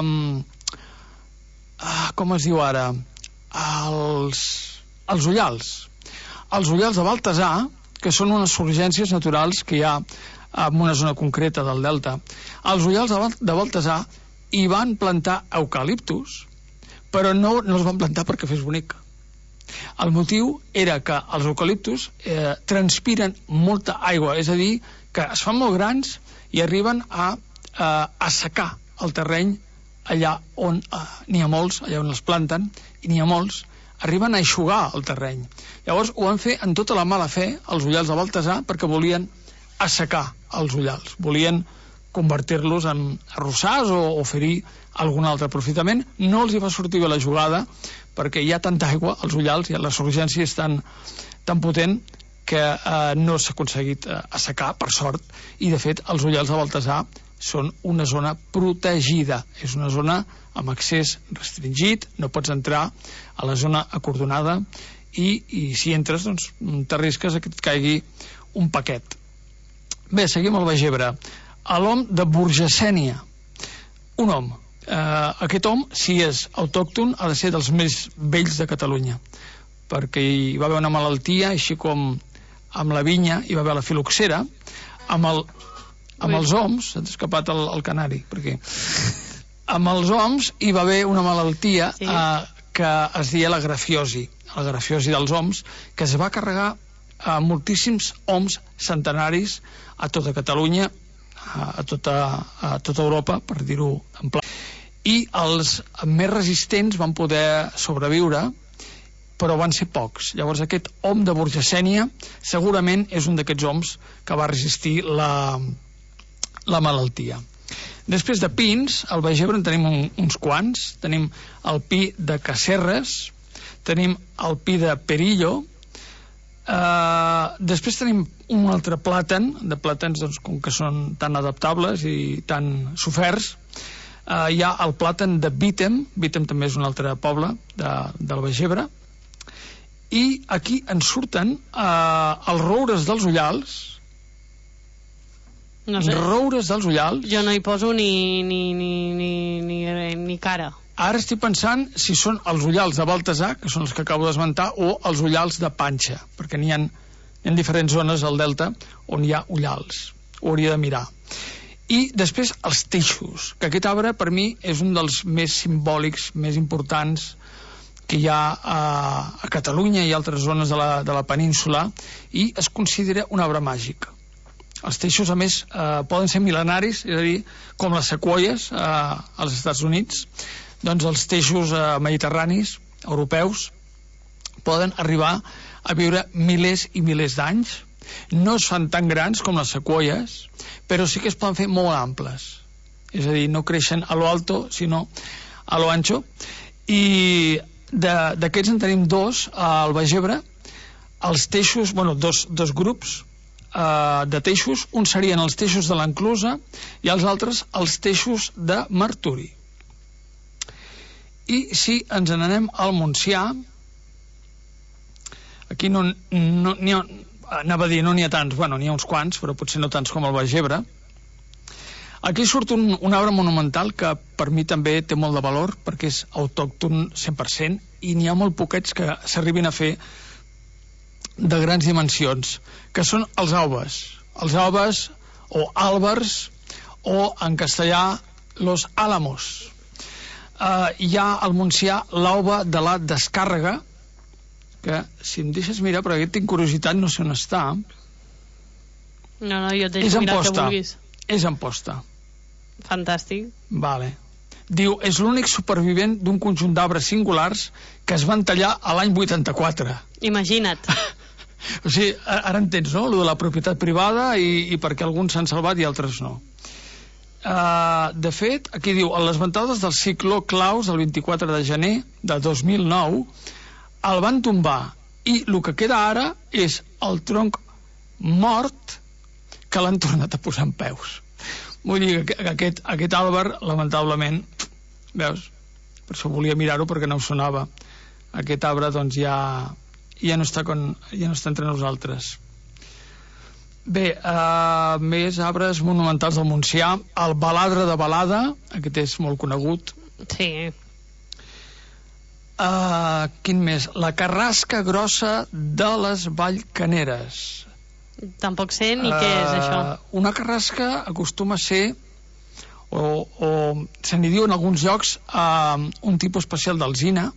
Speaker 11: com es diu ara? als Ullals. Els Ullals de Baltasar, que són unes urgències naturals que hi ha en una zona concreta del delta. Els Ullals de Baltasar hi van plantar eucaliptus, però no els van plantar perquè fes bonic. El motiu era que els eucaliptus transpiren molta aigua, és a dir, que es fan molt grans i arriben a assecar el terreny allà on n'hi ha molts, allà on els planten, i n'hi ha molts, arriben a eixugar el terreny. Llavors ho van fer en tota la mala fe els Ullals de Baltasar perquè volien assecar els ullals, volien convertir-los en arrossars o oferir algun altre aprofitament. No els hi va sortir bé la jugada perquè hi ha tanta aigua als ullals i la surgència és tan potent que no s'ha aconseguit assecar, per sort, i de fet els Ullals de Baltasar són una zona protegida, és una zona amb accés restringit, no pots entrar a la zona acordonada i si entres doncs t'arrisques a que et caigui un paquet. Bé, seguim al Baix Ebre. L'om de Burgesènia, un om. Aquest om, si és autòcton, ha de ser dels més vells de Catalunya, perquè hi va haver una malaltia, així com amb la vinya hi va haver la filoxera, amb els oms, s'ha escapat el canari, perquè amb els oms hi va haver una malaltia que es deia la grafiosi dels oms, que es va carregar a moltíssims oms centenaris a tota Catalunya, a tota Europa, per dir-ho en pla. I els més resistents van poder sobreviure, però van ser pocs. Llavors aquest om de Burgesènia segurament és un d'aquests oms que va resistir la malaltia. Després de pins, al Baix Ebre en tenim uns quants. Tenim el pi de Casserres, tenim el pi de Perillo, després tenim un altre plàtan, de plàtans doncs, com que són tan adaptables i tan soferts. Hi ha el plàtan de Vítem també és un altre poble del Baix Ebre, i aquí ens surten els roures dels Ullals.
Speaker 10: No sé.
Speaker 11: Roures dels Ullals.
Speaker 10: Jo no hi poso ni cara.
Speaker 11: Ara estic pensant si són els Ullals de Baltasar, que són els que acabo d'esmentar, o els Ullals de Panxa, perquè n'hi ha diferents zones al delta on hi ha ullals. Ho hauria de mirar. I després els teixos, que aquest arbre per mi és un dels més simbòlics, més importants que hi ha a Catalunya i altres zones de la península, i es considera un arbre màgic. Els teixos, a més, poden ser mil·lenaris, és a dir, com les sequoies als Estats Units, doncs els teixos mediterranis, europeus, poden arribar a viure milers i milers d'anys, no es fan tan grans com les sequoies, però sí que es poden fer molt amples. És a dir, no creixen a lo alto, sinó a lo ancho. I d'aquests en tenim dos al Baix Ebre. Els teixos, dos grups de teixos. Uns serien els teixos de l'Enclusa i els altres els teixos de Marturi. I si ens n'anem al Montsià, aquí no n'hi ha, anava a dir, no n'hi ha tants, n'hi ha uns quants, però potser no tants com el Baix Ebre. Aquí surt un arbre monumental que per mi també té molt de valor, perquè és autòcton 100%, i n'hi ha molt poquets que s'arribin a fer de grans dimensions, que són els àlbers. Els àlbers, o àlbers, o en castellà, los álamos. Hi ha al Montsià l'auba de la Descàrrega, que si em deixes mirar, perquè aquí tinc curiositat, no sé on està.
Speaker 10: No, jo t'he de mirar que vulguis.
Speaker 11: És Amposta.
Speaker 10: Fantàstic.
Speaker 11: Vale. Diu, és l'únic supervivent d'un conjunt d'arbres singulars que es van tallar a l'any 84.
Speaker 10: Imagina't.
Speaker 11: O sigui, ara entens, no?, lo de la propietat privada i perquè alguns s'han salvat i altres no. De fet, aquí diu, a les ventades del cicló Claus del 24 de gener de 2009 el van tombar i el que queda ara és el tronc mort que l'han tornat a posar en peus. Vull dir que aquest àlber, lamentablement, veus, per això volia mirar-ho perquè no ho sonava, aquest arbre doncs ja no està entre nosaltres. Bé, més arbres monumentals del Montsià. El baladre de Balada, aquest és molt conegut.
Speaker 10: Sí.
Speaker 11: Quin més? La carrasca grossa de les Vallcaneres.
Speaker 10: Tampoc sé ni què és això.
Speaker 11: Una carrasca acostuma a ser, o se n'hi diu en alguns llocs, un tipus especial d'alzina.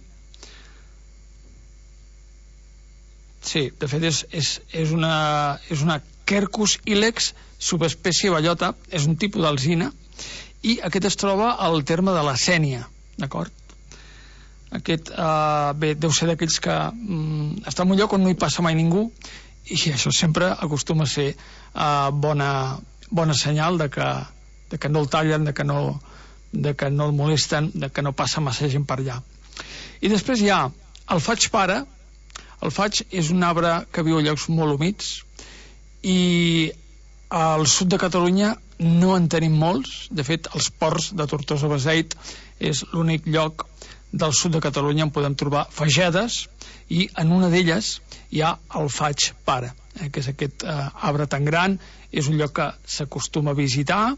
Speaker 11: Sí, de fet és una Quercus ilex, subespècie bellota, és un tipus d'alzina, i aquest es troba al terme de la Sénia, d'acord? Aquest, bé, deu ser d'aquells que està en un lloc on no hi passa mai ningú, i això sempre acostuma a ser bona senyal de que no el tallen, de que no el molesten, de que no passa massa gent per allà. I després hi ha el faig pare. El faig és un arbre que viu a llocs molt humits i al sud de Catalunya no en tenim molts. De fet, els ports de Tortosa-Beseit és l'únic lloc del sud de Catalunya on podem trobar fagedes, i en una d'elles hi ha el faig pare, que és aquest arbre tan gran. És un lloc que s'acostuma a visitar.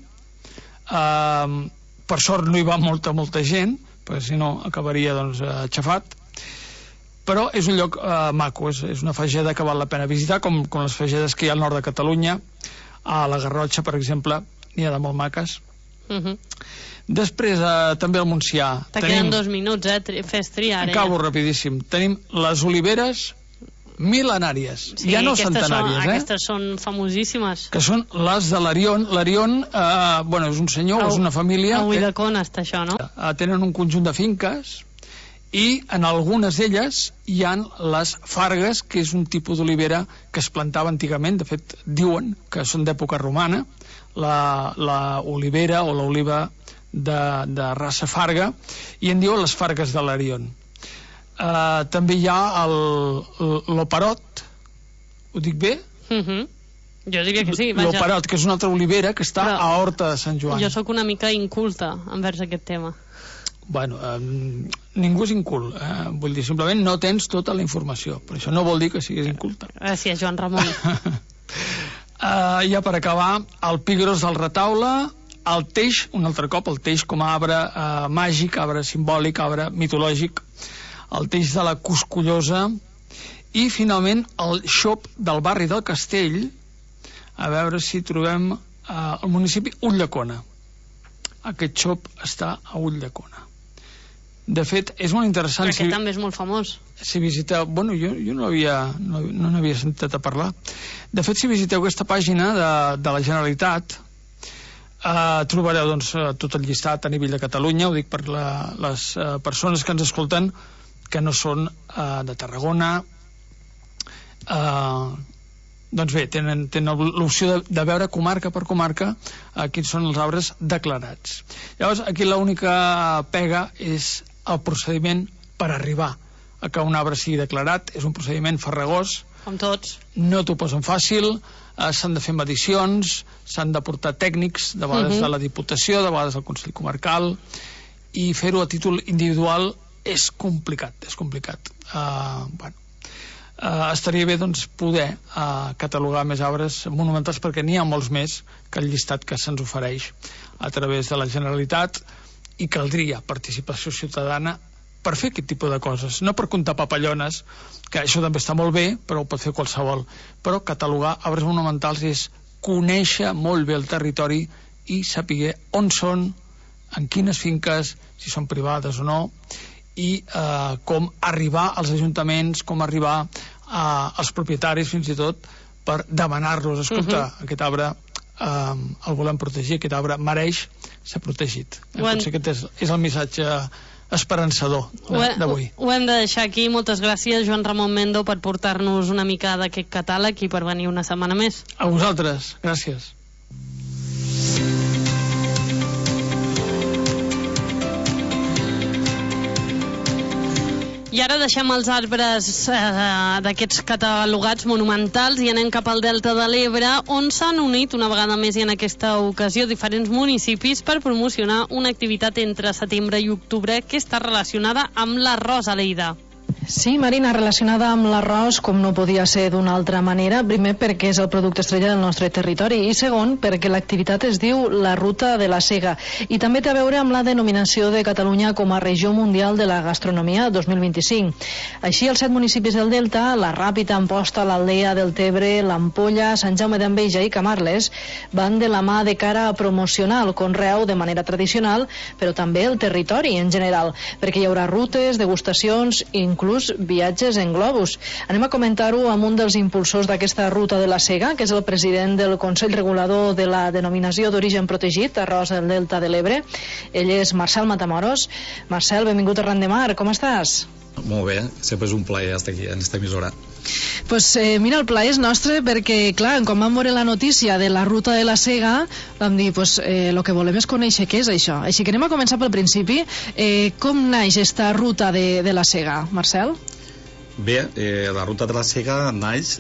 Speaker 11: Per sort no hi va molta gent, perquè si no acabaria aixafat, però és un lloc maco, és una fageda que val la pena visitar, com les fagedes que hi ha al nord de Catalunya. A la Garrotxa, per exemple, n'hi ha de molt maques. Després, també al Montsià
Speaker 10: queden 2 minuts, fes triar.
Speaker 11: Acabo rapidíssim. Tenim les oliveres mil·lenàries,
Speaker 10: sí,
Speaker 11: ja no centenàries.
Speaker 10: Aquestes són famosíssimes.
Speaker 11: Que són les de l'Arion. L'Arion, és un senyor, és una família.
Speaker 10: A Ulldecona està això, no?
Speaker 11: Tenen un conjunt de finques i en algunes d'elles hi ha les fargues, que és un tipus d'olivera que es plantava antigament. De fet, diuen que són d'època romana, l'olivera o l'oliva de raça farga, i en diuen les fargues de l'Arion. També hi ha l'operot, ho dic bé?
Speaker 10: Jo diria que sí.
Speaker 11: L'operot, que és una altra olivera que està a Horta de Sant Joan.
Speaker 10: Jo sóc una mica inculta envers aquest tema.
Speaker 11: Ningú és incult, vull dir, simplement no tens tota la informació, però això no vol dir que siguis inculta.
Speaker 10: Gràcies, Joan Ramon.
Speaker 11: Ja per acabar, el pi gros del retaule, el teix, un altre cop, el teix com a arbre màgic, arbre simbòlic, arbre mitològic, el teix de la Coscollosa, i finalment el xop del barri del Castell, a veure si trobem el municipi Ulldecona. Aquest xop està a Ulldecona. De fet, és molt interessant.
Speaker 10: Aquest també és molt famós.
Speaker 11: Si visiteu... jo no n'havia sentit a parlar. De fet, si visiteu aquesta pàgina de la Generalitat, trobareu tot el llistat a nivell de Catalunya. Ho dic per les persones que ens escolten que no són de Tarragona, doncs bé, tenen l'opció de veure comarca per comarca quins són els arbres declarats. Llavors, aquí l'única pega és el procediment per arribar a que un arbre sigui declarat. És un procediment farragós,
Speaker 10: com tots.
Speaker 11: No t'ho posen fàcil, s'han de fer medicions, s'han de portar tècnics, de vegades de la Diputació, de vegades del Consell Comarcal, i fer-ho a títol individual és complicat, estaria bé doncs poder catalogar més arbres monumentals, perquè n'hi ha molts més que el llistat que se'ns ofereix a través de la Generalitat, i caldria participació ciutadana per fer aquest tipus de coses, no per comptar papallones, que això també està molt bé, però ho pot fer qualsevol, però catalogar arbres monumentals és conèixer molt bé el territori i saber on són, en quines finques, si són privades o no, i com arribar als ajuntaments, com arribar als propietaris fins i tot, per demanar-los, escolta, aquest arbre el volem protegir, aquest arbre mereix ser protegit. Potser aquest és el missatge esperançador d'avui.
Speaker 10: Ho hem de deixar aquí. Moltes gràcies, Joan Ramon Mendo, per portar-nos una mica d'aquest catàleg i per venir una setmana més.
Speaker 11: A vosaltres, gràcies.
Speaker 10: I ara deixem els arbres d'aquests catalogats monumentals i anem cap al Delta de l'Ebre, on s'han unit una vegada més i en aquesta ocasió diferents municipis per promocionar una activitat entre setembre i octubre que està relacionada amb l'arròs, a Lleida.
Speaker 12: Sí, Marina, relacionada amb l'arròs, com no podia ser d'una altra manera, primer perquè és el producte estrella del nostre territori i segon perquè l'activitat es diu la Ruta de la Sega i també té a veure amb la denominació de Catalunya com a Regió Mundial de la Gastronomia 2025. Així, els 7 municipis del Delta, la Ràpita, Amposta, l'Aldea del Tebre, l'Ampolla, Sant Jaume d'Enveja i Camarles, van de la mà de cara a promocionar el conreu de manera tradicional, però també el territori en general, perquè hi haurà rutes, degustacions i inclús viatges en globus. Anem a comentar-ho amb un dels impulsors d'aquesta Ruta de la Sega, que és el president del Consell Regulador de la denominació d'origen protegit, arròs del Delta de l'Ebre. Ell és Marcel Matamoros. Marcel, benvingut a Ran de Mar, com estàs?
Speaker 13: Molt bé, sempre és un plaer estar aquí en esta emissora.
Speaker 12: Pues mira, el plaer és nostre perquè, clar, quan vam veure la notícia de la Ruta de la Sega, vam dir, pues, el que volem és conèixer què és això. Així que anem a començar pel principi. Com naix esta Ruta de la Sega, Marcel?
Speaker 13: Bé, la Ruta de la Sega naix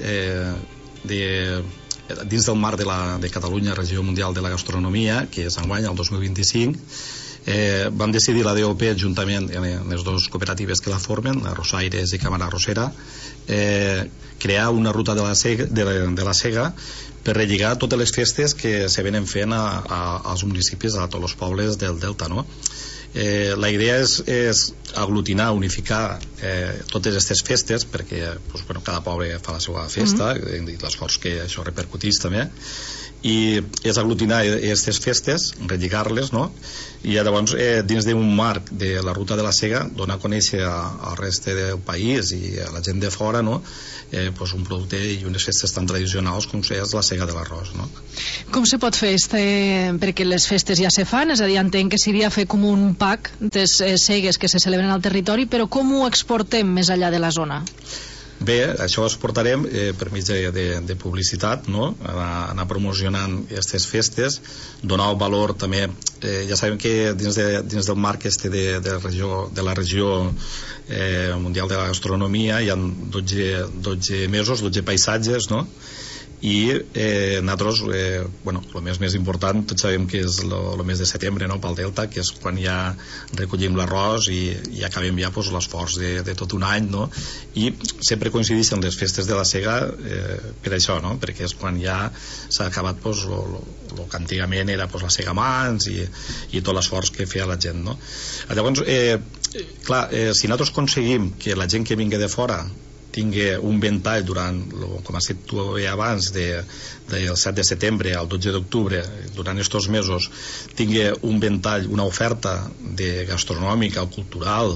Speaker 13: dins del marc de Catalunya, Regió Mundial de la Gastronomia, que és enguany, el 2025. Vam decidir la DOP juntament amb les dues cooperatives que la formen, la Rosaires i Càmera Arrossera, crear una Ruta de la Sega per relligar totes les festes que se venen fent als municipis, a tots els pobles del Delta, no? La idea és aglutinar, unificar totes aquestes festes, perquè cada poble fa la seva festa i l'esforç que això repercutís també, i és aglutinar aquestes festes, relligar-les, no? I llavors dins d'un marc de la Ruta de la Sega donar a conèixer al reste del país i a la gent de fora, no? Un producte i unes festes tan tradicionals com és la Sega de l'arròs, no?
Speaker 12: Com se pot fer perquè les festes ja se fan, és a dir, entenc que seria fer com un pack de segues que se celebren al territori, però com ho exportem més enllà de la zona?
Speaker 13: Bé, això ho exportarem per mig de publicitat, no? Anar promocionant aquestes festes, donar el valor també. Ja sabem que dins del marc de la Regió Mundial de la Gastronomia hi ha 12 mesos, 12 paisatges, no? I nosaltres, el mes més important, tots sabem que és el mes de setembre, no?, pel Delta, que és quan ja recollim l'arròs i acabem ja l'esforç de tot un any, no? I sempre coincideixen les festes de la Sega per això, no?, perquè és quan ja s'ha acabat el que antigament era la Sega mans i tot l'esforç que feia la gent, no? Llavors, clar, si nosaltres aconseguim que la gent que vingui de fora tingui un ventall durant, com has dit tu abans, del 7 de setembre al 12 d'octubre, durant aquests mesos, tingui un ventall, una oferta gastronòmica o cultural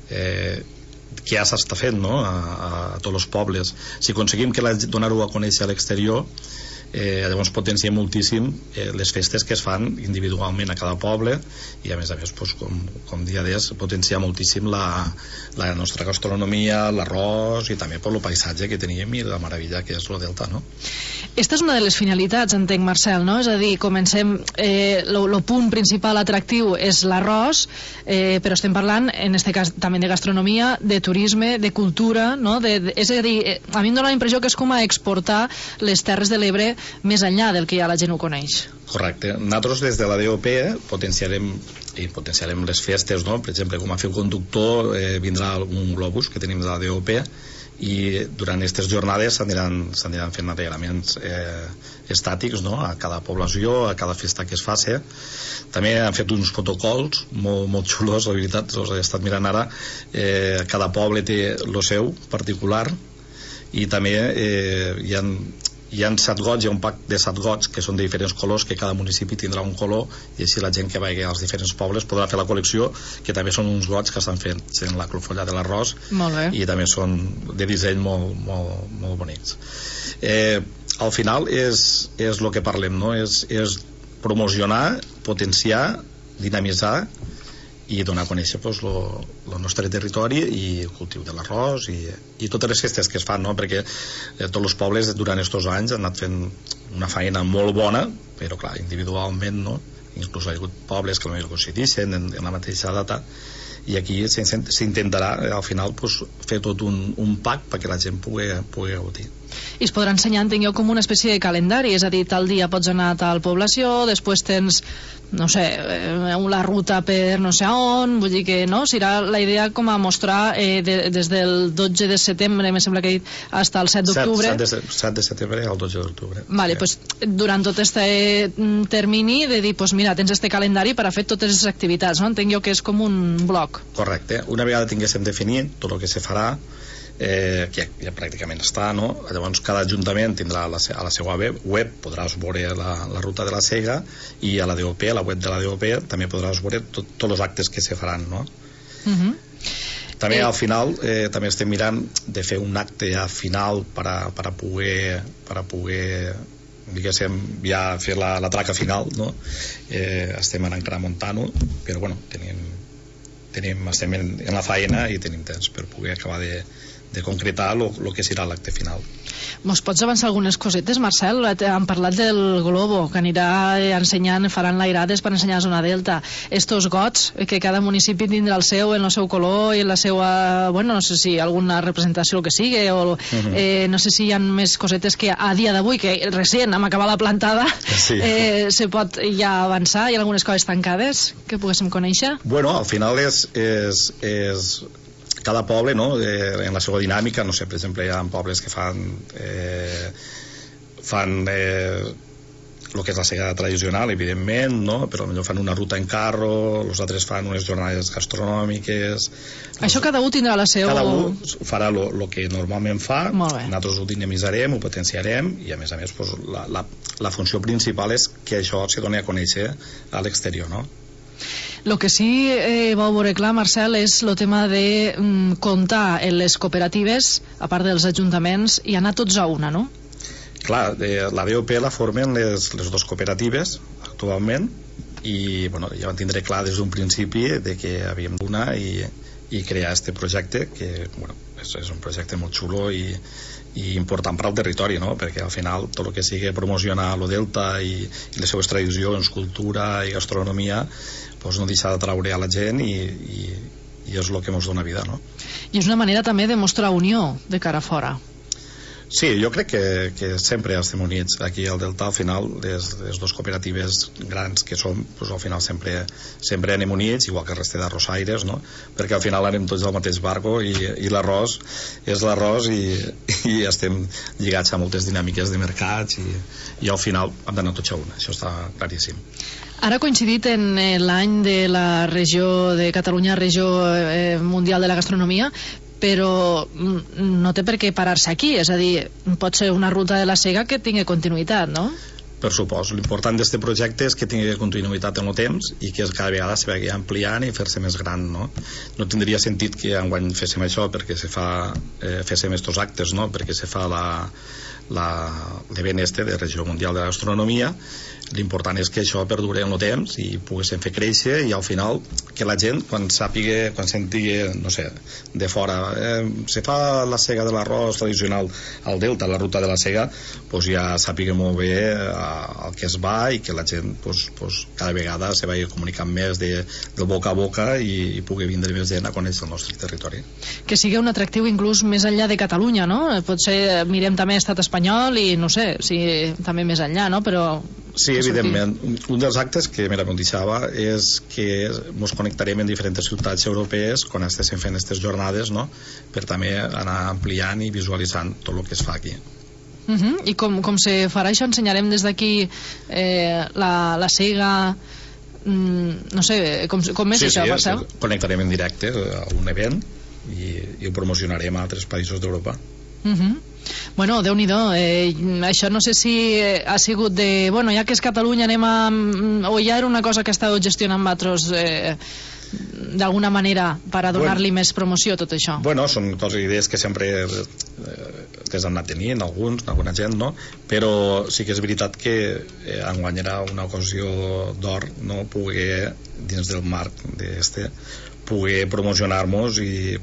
Speaker 13: que ja s'està fent, no?, a tots els pobles. Si aconseguim donar-ho a conèixer a l'exterior, llavors potencia moltíssim les festes que es fan individualment a cada poble, i a més doncs, com dia d'es, potencia moltíssim la nostra gastronomia, l'arròs i també per el paisatge que teníem i la meravella que és el delta, no?
Speaker 12: Esta és una de les finalitats, entenc, Marcel, no? És a dir, comencem, el punt principal atractiu és l'arròs, però estem parlant, en este cas, també de gastronomia, de turisme, de cultura, no? És a dir, a mi em dóna la impressió que és com a exportar les Terres de l'Ebre més enllà del que ja la gent ho coneix.
Speaker 13: Correcte. Nosaltres des de la DOP potenciarem les festes, no? Per exemple, com a fil conductor vindrà un globus que tenim de la DOP, i durant aquestes jornades s'aniran fent arreglaments estàtics, no? A cada població, a cada festa que es faci. També han fet uns protocols molt xulos, la veritat, els he estat mirant ara. Cada poble té el seu particular, i també hi ha 7 gots, hi ha un pack de 7 gots que són de diferents colors, que cada municipi tindrà un color, i així la gent que vagi als diferents pobles podrà fer la col·lecció, que també són uns gots que estan fent la clofolla de l'arròs, i també són de disseny molt bonics. Al final és el que parlem, no? És promocionar, potenciar, dinamitzar i donar a conèixer el nostre territori i el cultiu de l'arròs i totes les festes que es fan, no? Perquè tots els pobles durant aquests anys han anat fent una feina molt bona, però clar, individualment, no? Inclús hi ha hagut pobles que potser coincideixen en la mateixa data, i aquí s'intentarà al final fer tot un pack perquè la gent pugui gaudir.
Speaker 12: I es podrà ensenyar, entenc jo, com una espècie de calendari, és a dir, tal dia pots anar a tal població, després tens, no sé, la ruta per no sé on, vull dir que no, serà la idea com a mostrar des del 12 de setembre, me sembla que he dit, fins al 7 d'octubre.
Speaker 13: 7 de setembre al 12 d'octubre.
Speaker 12: Vale, pues durant tot aquest termini de dir, pues mira, tens este calendari per a fer totes les activitats, no? Entenc jo que és com un bloc.
Speaker 13: Correcte. Una vegada tinguéssim definit tot el que se farà, que ja pràcticament està, no? Llavors cada ajuntament tindrà a la seva web podràs veure la ruta de la Sega, i a la DOP, a la web de la DOP també podràs veure tots els actes que se faran, no? També al final també estem mirant de fer un acte ja final per a poder diguéssim ja fer la traca final, no? Estem encara muntant-ho, però bueno, estem en la feina i tenim temps per poder acabar de concretar el que serà l'acte final.
Speaker 12: Mos pots avançar algunes cosetes, Marcel? Han parlat del globo, que anirà ensenyant, faran l'airades per ensenyar la zona delta. Estos gots, que cada municipi tindrà el seu, en el seu color i en la seva, bueno, no sé si alguna representació o que sigui, o no sé si hi ha més cosetes que a dia d'avui, que recent hem acabat la plantada, se pot ja avançar. Hi ha algunes coses tancades que poguéssim conèixer?
Speaker 13: Bueno, al final és cada poble, no? En la seva dinàmica, no sé, per exemple, hi ha pobles que fan el que és la Sega tradicional, evidentment, no? Però potser fan una ruta en carro, els altres fan unes jornades gastronòmiques.
Speaker 12: Això cada un tindrà la seva...
Speaker 13: Cada un farà el que normalment fa, nosaltres ho dinamitzarem, ho potenciarem, i a més la funció principal és que això se doni a conèixer a l'exterior, no?
Speaker 12: El que sí vau veure clar, Marcel, és el tema de comptar en les cooperatives, a part dels ajuntaments, i anar tots a una, no?
Speaker 13: Clar, la DOP la formen les dues cooperatives actualment, i bueno, ja vam tindre clar des d'un principi de que havíem d'una i crear este projecte, que bueno, és un projecte molt xulo i important per al territori, no? Perquè al final tot el que sigui promocionar el delta i les seves tradicions, cultura i gastronomia, doncs no deixar de traure a la gent i és el que ens dona vida, no?
Speaker 12: I és una manera també de mostrar unió de cara a fora.
Speaker 13: Sí, jo crec que sempre estem units aquí al Delta. Al final les dues cooperatives grans que som, doncs al final sempre anem units, igual que el reste d'arrossaires, no? Perquè al final anem tots al mateix barco i l'arròs és l'arròs i estem lligats a moltes dinàmiques de mercats i al final hem d'anar tots a una, això està claríssim.
Speaker 12: Ara ha coincidit en l'any de la regió de Catalunya, regió mundial de la gastronomia, però no té per què parar-se aquí, és a dir, pot ser una ruta de la Sega que tingui continuïtat, no?
Speaker 13: Per supost, l'important d'aquest projecte és que tingui continuïtat en el temps i que cada vegada se vagi ampliant i fer-se més gran, no? No tindria sentit que enguany féssim això perquè féssim estos actes, no? Perquè se fa l'event de Regió Mundial de la Gastronomia. L'important és que això perdure en el temps i poguéssim fer créixer, i al final que la gent quan senti, no sé, de fora se fa la sega de l'arròs tradicional al Delta, la ruta de la sega, pues ja sàpiga molt bé el que es va, i que la gent cada vegada se vagi comunicant més del boca a boca i pugui vindre més gent a conèixer el nostre territori.
Speaker 12: Que sigui un atractiu inclús més enllà de Catalunya, no? Potser mirem també Estat espanyol i no sé, si també més enllà, no? Però
Speaker 13: sí, evidentment. Un dels actes que me deixava és que ens connectarem en diferents ciutats europees quan estiguem fent aquestes jornades, no? Per també anar ampliant i visualitzant tot el que es fa aquí.
Speaker 12: I com se farà això? Ensenyarem des d'aquí la sega, no sé, com és això, Marcel?
Speaker 13: Sí, connectarem en directe a un event i ho promocionarem a altres països d'Europa.
Speaker 12: Bueno, Déu-n'hi-do, això no sé si ha sigut de... Bueno, ja que és Catalunya anem a... o ja era una cosa que estàveu gestionant vosaltres d'alguna manera per a donar-li més promoció a tot això?
Speaker 13: Bueno, són coses, idees que sempre les han anat tenint alguna gent, no? Però sí que és veritat que enguany era una ocasió d'or, no? Poder, dins del marc poder promocionar-nos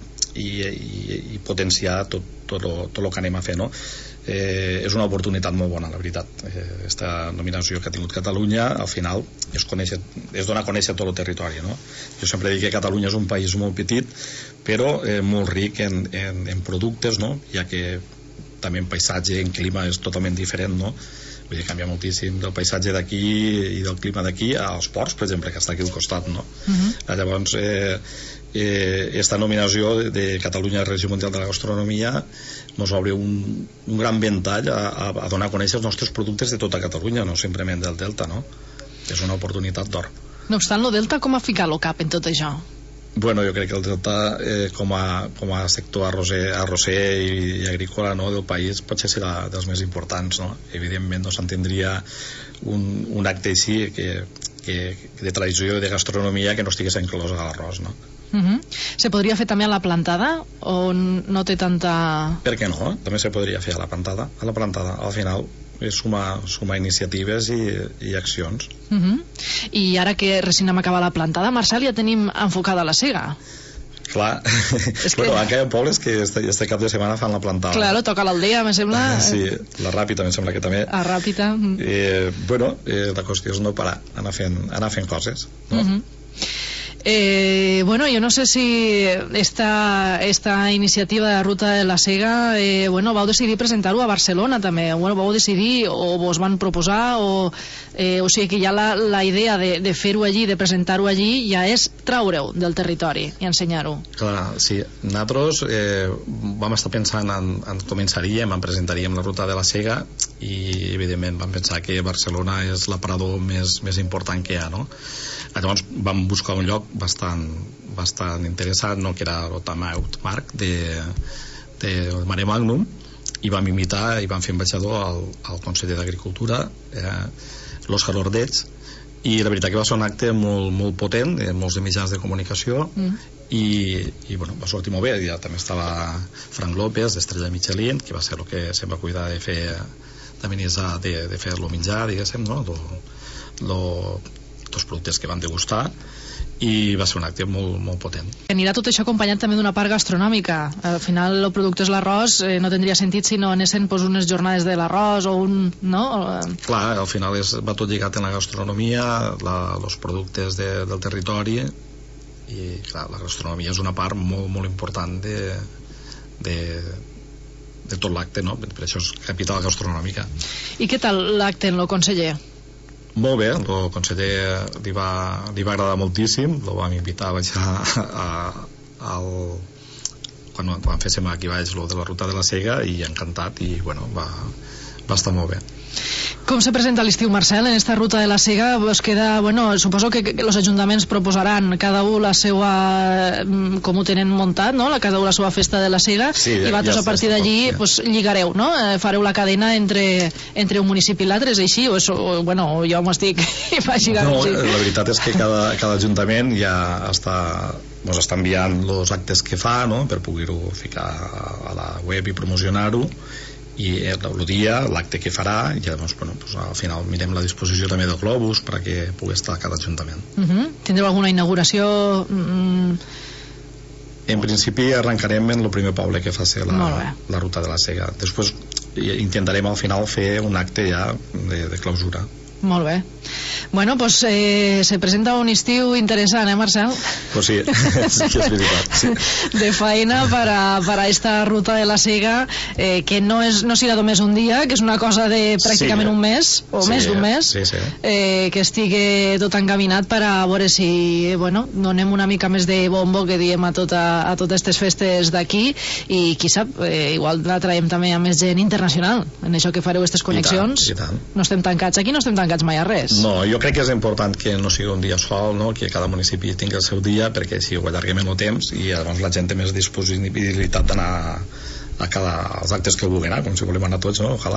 Speaker 13: i potenciar tot el que anem a fer, no? És una oportunitat molt bona, la veritat. Esta nominació que ha tingut Catalunya al final es dona a conèixer tot el territori, no? Jo sempre dic que Catalunya és un país molt petit però molt ric en productes, no? Ja que també en paisatge, en clima és totalment diferent, no? Vull dir, canvia moltíssim del paisatge d'aquí i del clima d'aquí als ports, per exemple, que està aquí al costat, no? Llavors esta nominació de Catalunya Regió Mundial de la Gastronomia ens obre un gran ventall a donar a conèixer els nostres productes de tota Catalunya, no simplement del Delta, no? És una oportunitat d'or.
Speaker 12: No obstant, el Delta com ha ficat el cap en tot això?
Speaker 13: Bueno, jo crec que el Delta com a sector arrosser i agrícola, no, del país potser serà dels més importants, no? Evidentment no s'entendria un acte així de tradició de gastronomia que no estigués inclòs a l'arròs, no?
Speaker 12: Se podria fer també a la plantada o no té tanta...
Speaker 13: Per què no? També se podria fer a la plantada. Al final és sumar iniciatives i accions.
Speaker 12: I ara que recent hem acabat la plantada, Marcel, ja tenim enfocada la sega.
Speaker 13: Clar, bueno, encara hi ha pobles que este cap de setmana fan la plantada.
Speaker 12: Claro, toca l'aldea, me sembla.
Speaker 13: Sí, la Ràpita, me sembla que també.
Speaker 12: A Ràpita.
Speaker 13: Bueno, la qüestió és no parar, anar fent coses, no?
Speaker 12: Bueno, yo no sé si esta iniciativa de la Ruta de la Sega, bueno, vau decidir presentar-ho a Barcelona també, bueno, vau decidir o vos van proposar o sigui que ja la idea de fer-ho allí, de presentar-ho allí, ja és traure-ho del territori i ensenyar-ho.
Speaker 13: Clar, sí, nosaltres vam estar pensant en començaríem, presentaríem la Ruta de la Sega i evidentment vam pensar que Barcelona és l'aparador més important que hi ha, no? Llavors vam buscar un lloc bastant interessant, no? Que era l'Otamarc de Mare Magnum, i vam invitar i vam fer ambaixador al conseller d'Agricultura, l'Òscar Ordeig, i la veritat que va ser un acte molt potent, molts de mitjans de comunicació, i bueno, va sortir molt bé. Ja també estava Frank López d'Estrella Michelin, que va ser el que se'm va cuidar de fer de fer-lo menjar, diguéssim, no? Els productes que van degustar, i va ser un acte molt potent.
Speaker 12: Anirà tot això acompanyat també d'una part gastronòmica. Al final el producte és l'arròs, no tindria sentit si no anessin unes jornades de l'arròs o un... no?
Speaker 13: Clar, al final va tot lligat en la gastronomia, els productes del territori, i clar, la gastronomia és una part molt important de tot l'acte, no? Per això és capital gastronòmica.
Speaker 12: I què tal l'acte en el conseller?
Speaker 13: Molt bé, el conseller li va agradar moltíssim, el vam invitar a baixar quan féssim aquí baix de la Ruta de la Sega, i encantat, i bueno, va estar molt bé.
Speaker 12: Com se presenta l'estiu, Marcel, en esta Ruta de la Sega? Vos queda, bueno, suposo que els ajuntaments proposaran cada un la seva, com ho tenen muntat, no? Cada un la seva festa de la Sega, sí, i vosaltres a partir d'allí pues, lligareu, no? Fareu la cadena entre un municipi i l'altre, és així? O bueno, jo m'estic imaginant
Speaker 13: no,
Speaker 12: així.
Speaker 13: La veritat és que cada ajuntament ja ens està enviant els actes que fa, no? Per poder-ho ficar a la web i promocionar-ho, el dia, l'acte que farà, i llavors, al final mirem la disposició també del globus perquè pugui estar a cada ajuntament.
Speaker 12: Tindreu alguna inauguració?
Speaker 13: En principi arrencarem en el primer poble que faci la ruta de la Sega. Després intentarem al final fer un acte ja de clausura.
Speaker 12: Molt bé. Bueno, pues se presenta un estiu interessant, Marcel?
Speaker 13: Pues sí, és veritat, sí.
Speaker 12: De feina para esta ruta de la Sega, que no serà només un dia, que és una cosa de pràcticament un mes, o més d'un mes, que estigui tot encaminat per a veure si, donem una mica més de bombo, que diem, a totes aquestes festes d'aquí, i qui sap, igual la traiem també a més gent internacional, en això que fareu aquestes connexions.
Speaker 13: I tant.
Speaker 12: No estem tancats aquí, no estem tancats mai a res.
Speaker 13: No, jo crec que és important que no sigui un dia sol, que cada municipi tingui el seu dia, perquè així ho allarguem el temps i llavors la gent té més disponibilitat d'anar als actes que vulguin anar, com si volem anar tots, ojalà.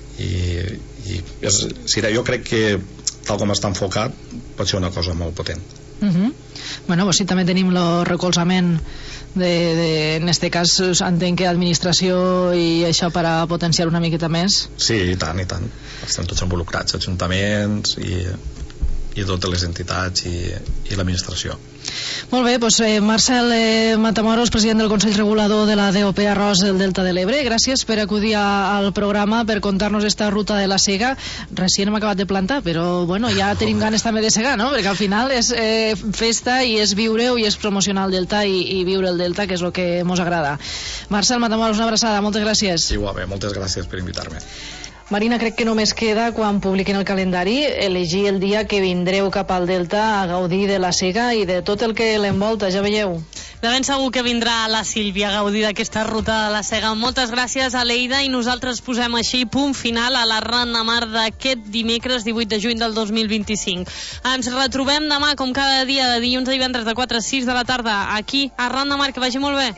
Speaker 13: Jo crec que tal com està enfocat pot ser una cosa molt potent.
Speaker 12: Bueno, pues sí, també tenim el recolzament en este cas entenc que administració i això per a potenciar una miqueta més.
Speaker 13: Sí, i tant, estan tots involucrats, ajuntaments i totes les entitats i l'administració.
Speaker 12: Molt bé, doncs Marcel Matamoros, president del Consell Regulador de la DOP Arròs del Delta de l'Ebre, gràcies per acudir al programa, per contar-nos esta ruta de la Sega. Recient hem acabat de plantar, però ja tenim ganes també de segar, no? Perquè al final és festa i és viure-ho i és promocionar el Delta i viure el Delta, que és el que ens agrada. Marcel Matamoros, una abraçada, moltes gràcies.
Speaker 13: Igualment, moltes gràcies per invitar-me.
Speaker 12: Marina, crec que només queda, quan publiquin el calendari, elegir el dia que vindreu cap al Delta a gaudir de la Sega i de tot el que l'envolta, ja veieu.
Speaker 10: De ben segur que vindrà la Sílvia a gaudir d'aquesta ruta de la Sega. Moltes gràcies a l'Eida, i nosaltres posem així punt final a la Ran de Mar d'aquest dimecres 18 de juny del 2025. Ens retrobem demà, com cada dia, de dilluns a divendres de 4 a 6 de la tarda, aquí a Ran de Mar. Que vagi molt bé.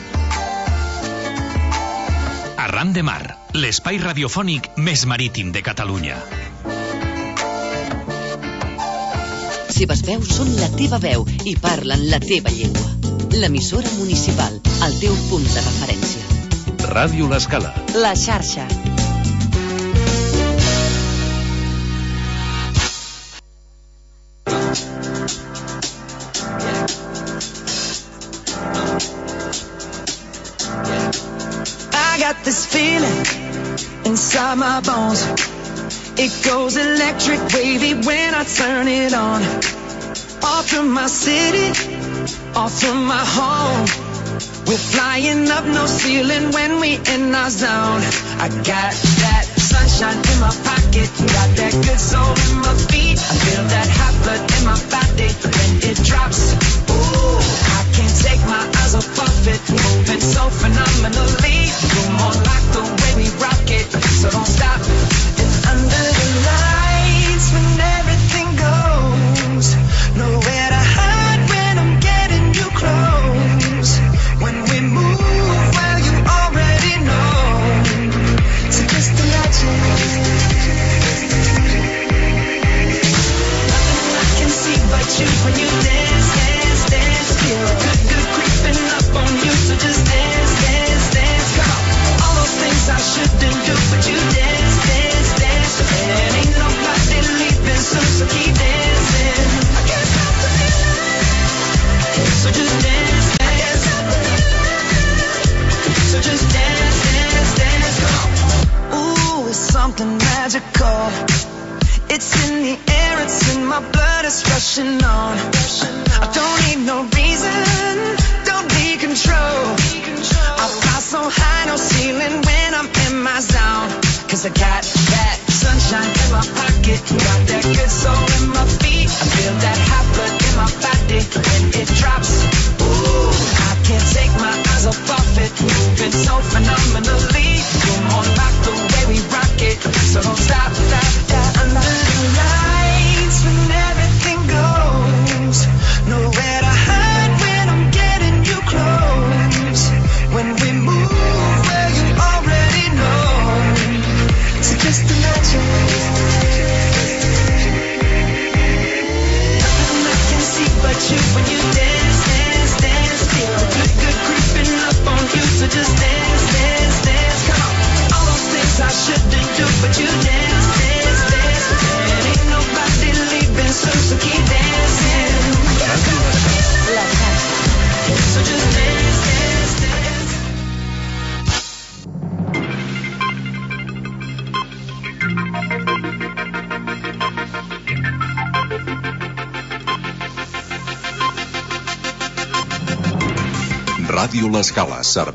Speaker 9: Arran de Mar, l'espai radiofònic més marítim de Catalunya.
Speaker 3: Seves veus són la teva veu i parlen la teva llengua. L'emissora municipal, el teu punt de referència.
Speaker 2: Ràdio L'Escala.
Speaker 1: La xarxa.
Speaker 14: This feeling inside my bones, it goes electric wavy when I turn it on. Off from my city, off from my home, we're flying up no ceiling when we in our zone. I got that sunshine in my pocket, got that good soul in my feet. I feel that hot blood in my body when it drops. Ooh, I can't take my eyes off it, moving so phenomenally. You're more like the way we rock it, so don't stop. And under the lights, when everything goes, nowhere to hide when I'm getting you close. When we move, well, you already know. So just imagine. Nothing I can see but you when you dance, dance, dance. Feel good creeping up on you, so just dance, dance, dance. Come on. All those things I shouldn't do, but you dance, dance, dance. And ain't nobody leaving soon, so keep dancing. I can't stop the feeling, so just dance, dance. So just dance, dance, dance. Come on. Ooh, it's something magical. It's in the air, it's in my blood, it's rushing on. I don't need no reason, don't need control. I fly so high, no ceiling when I'm in my zone. Cause I got that sunshine in my pocket, got that good soul in my feet. I feel that hot blood in my body when it drops. Ooh, I can't take my eyes off it, moving so phenomenally. You're more like the way we rock it, so don't stop, stop, stop. Under the lights when everything goes, nowhere to hide when I'm getting you close. When we move, well, you already know. So just imagine.
Speaker 2: Ràdio L'Escala,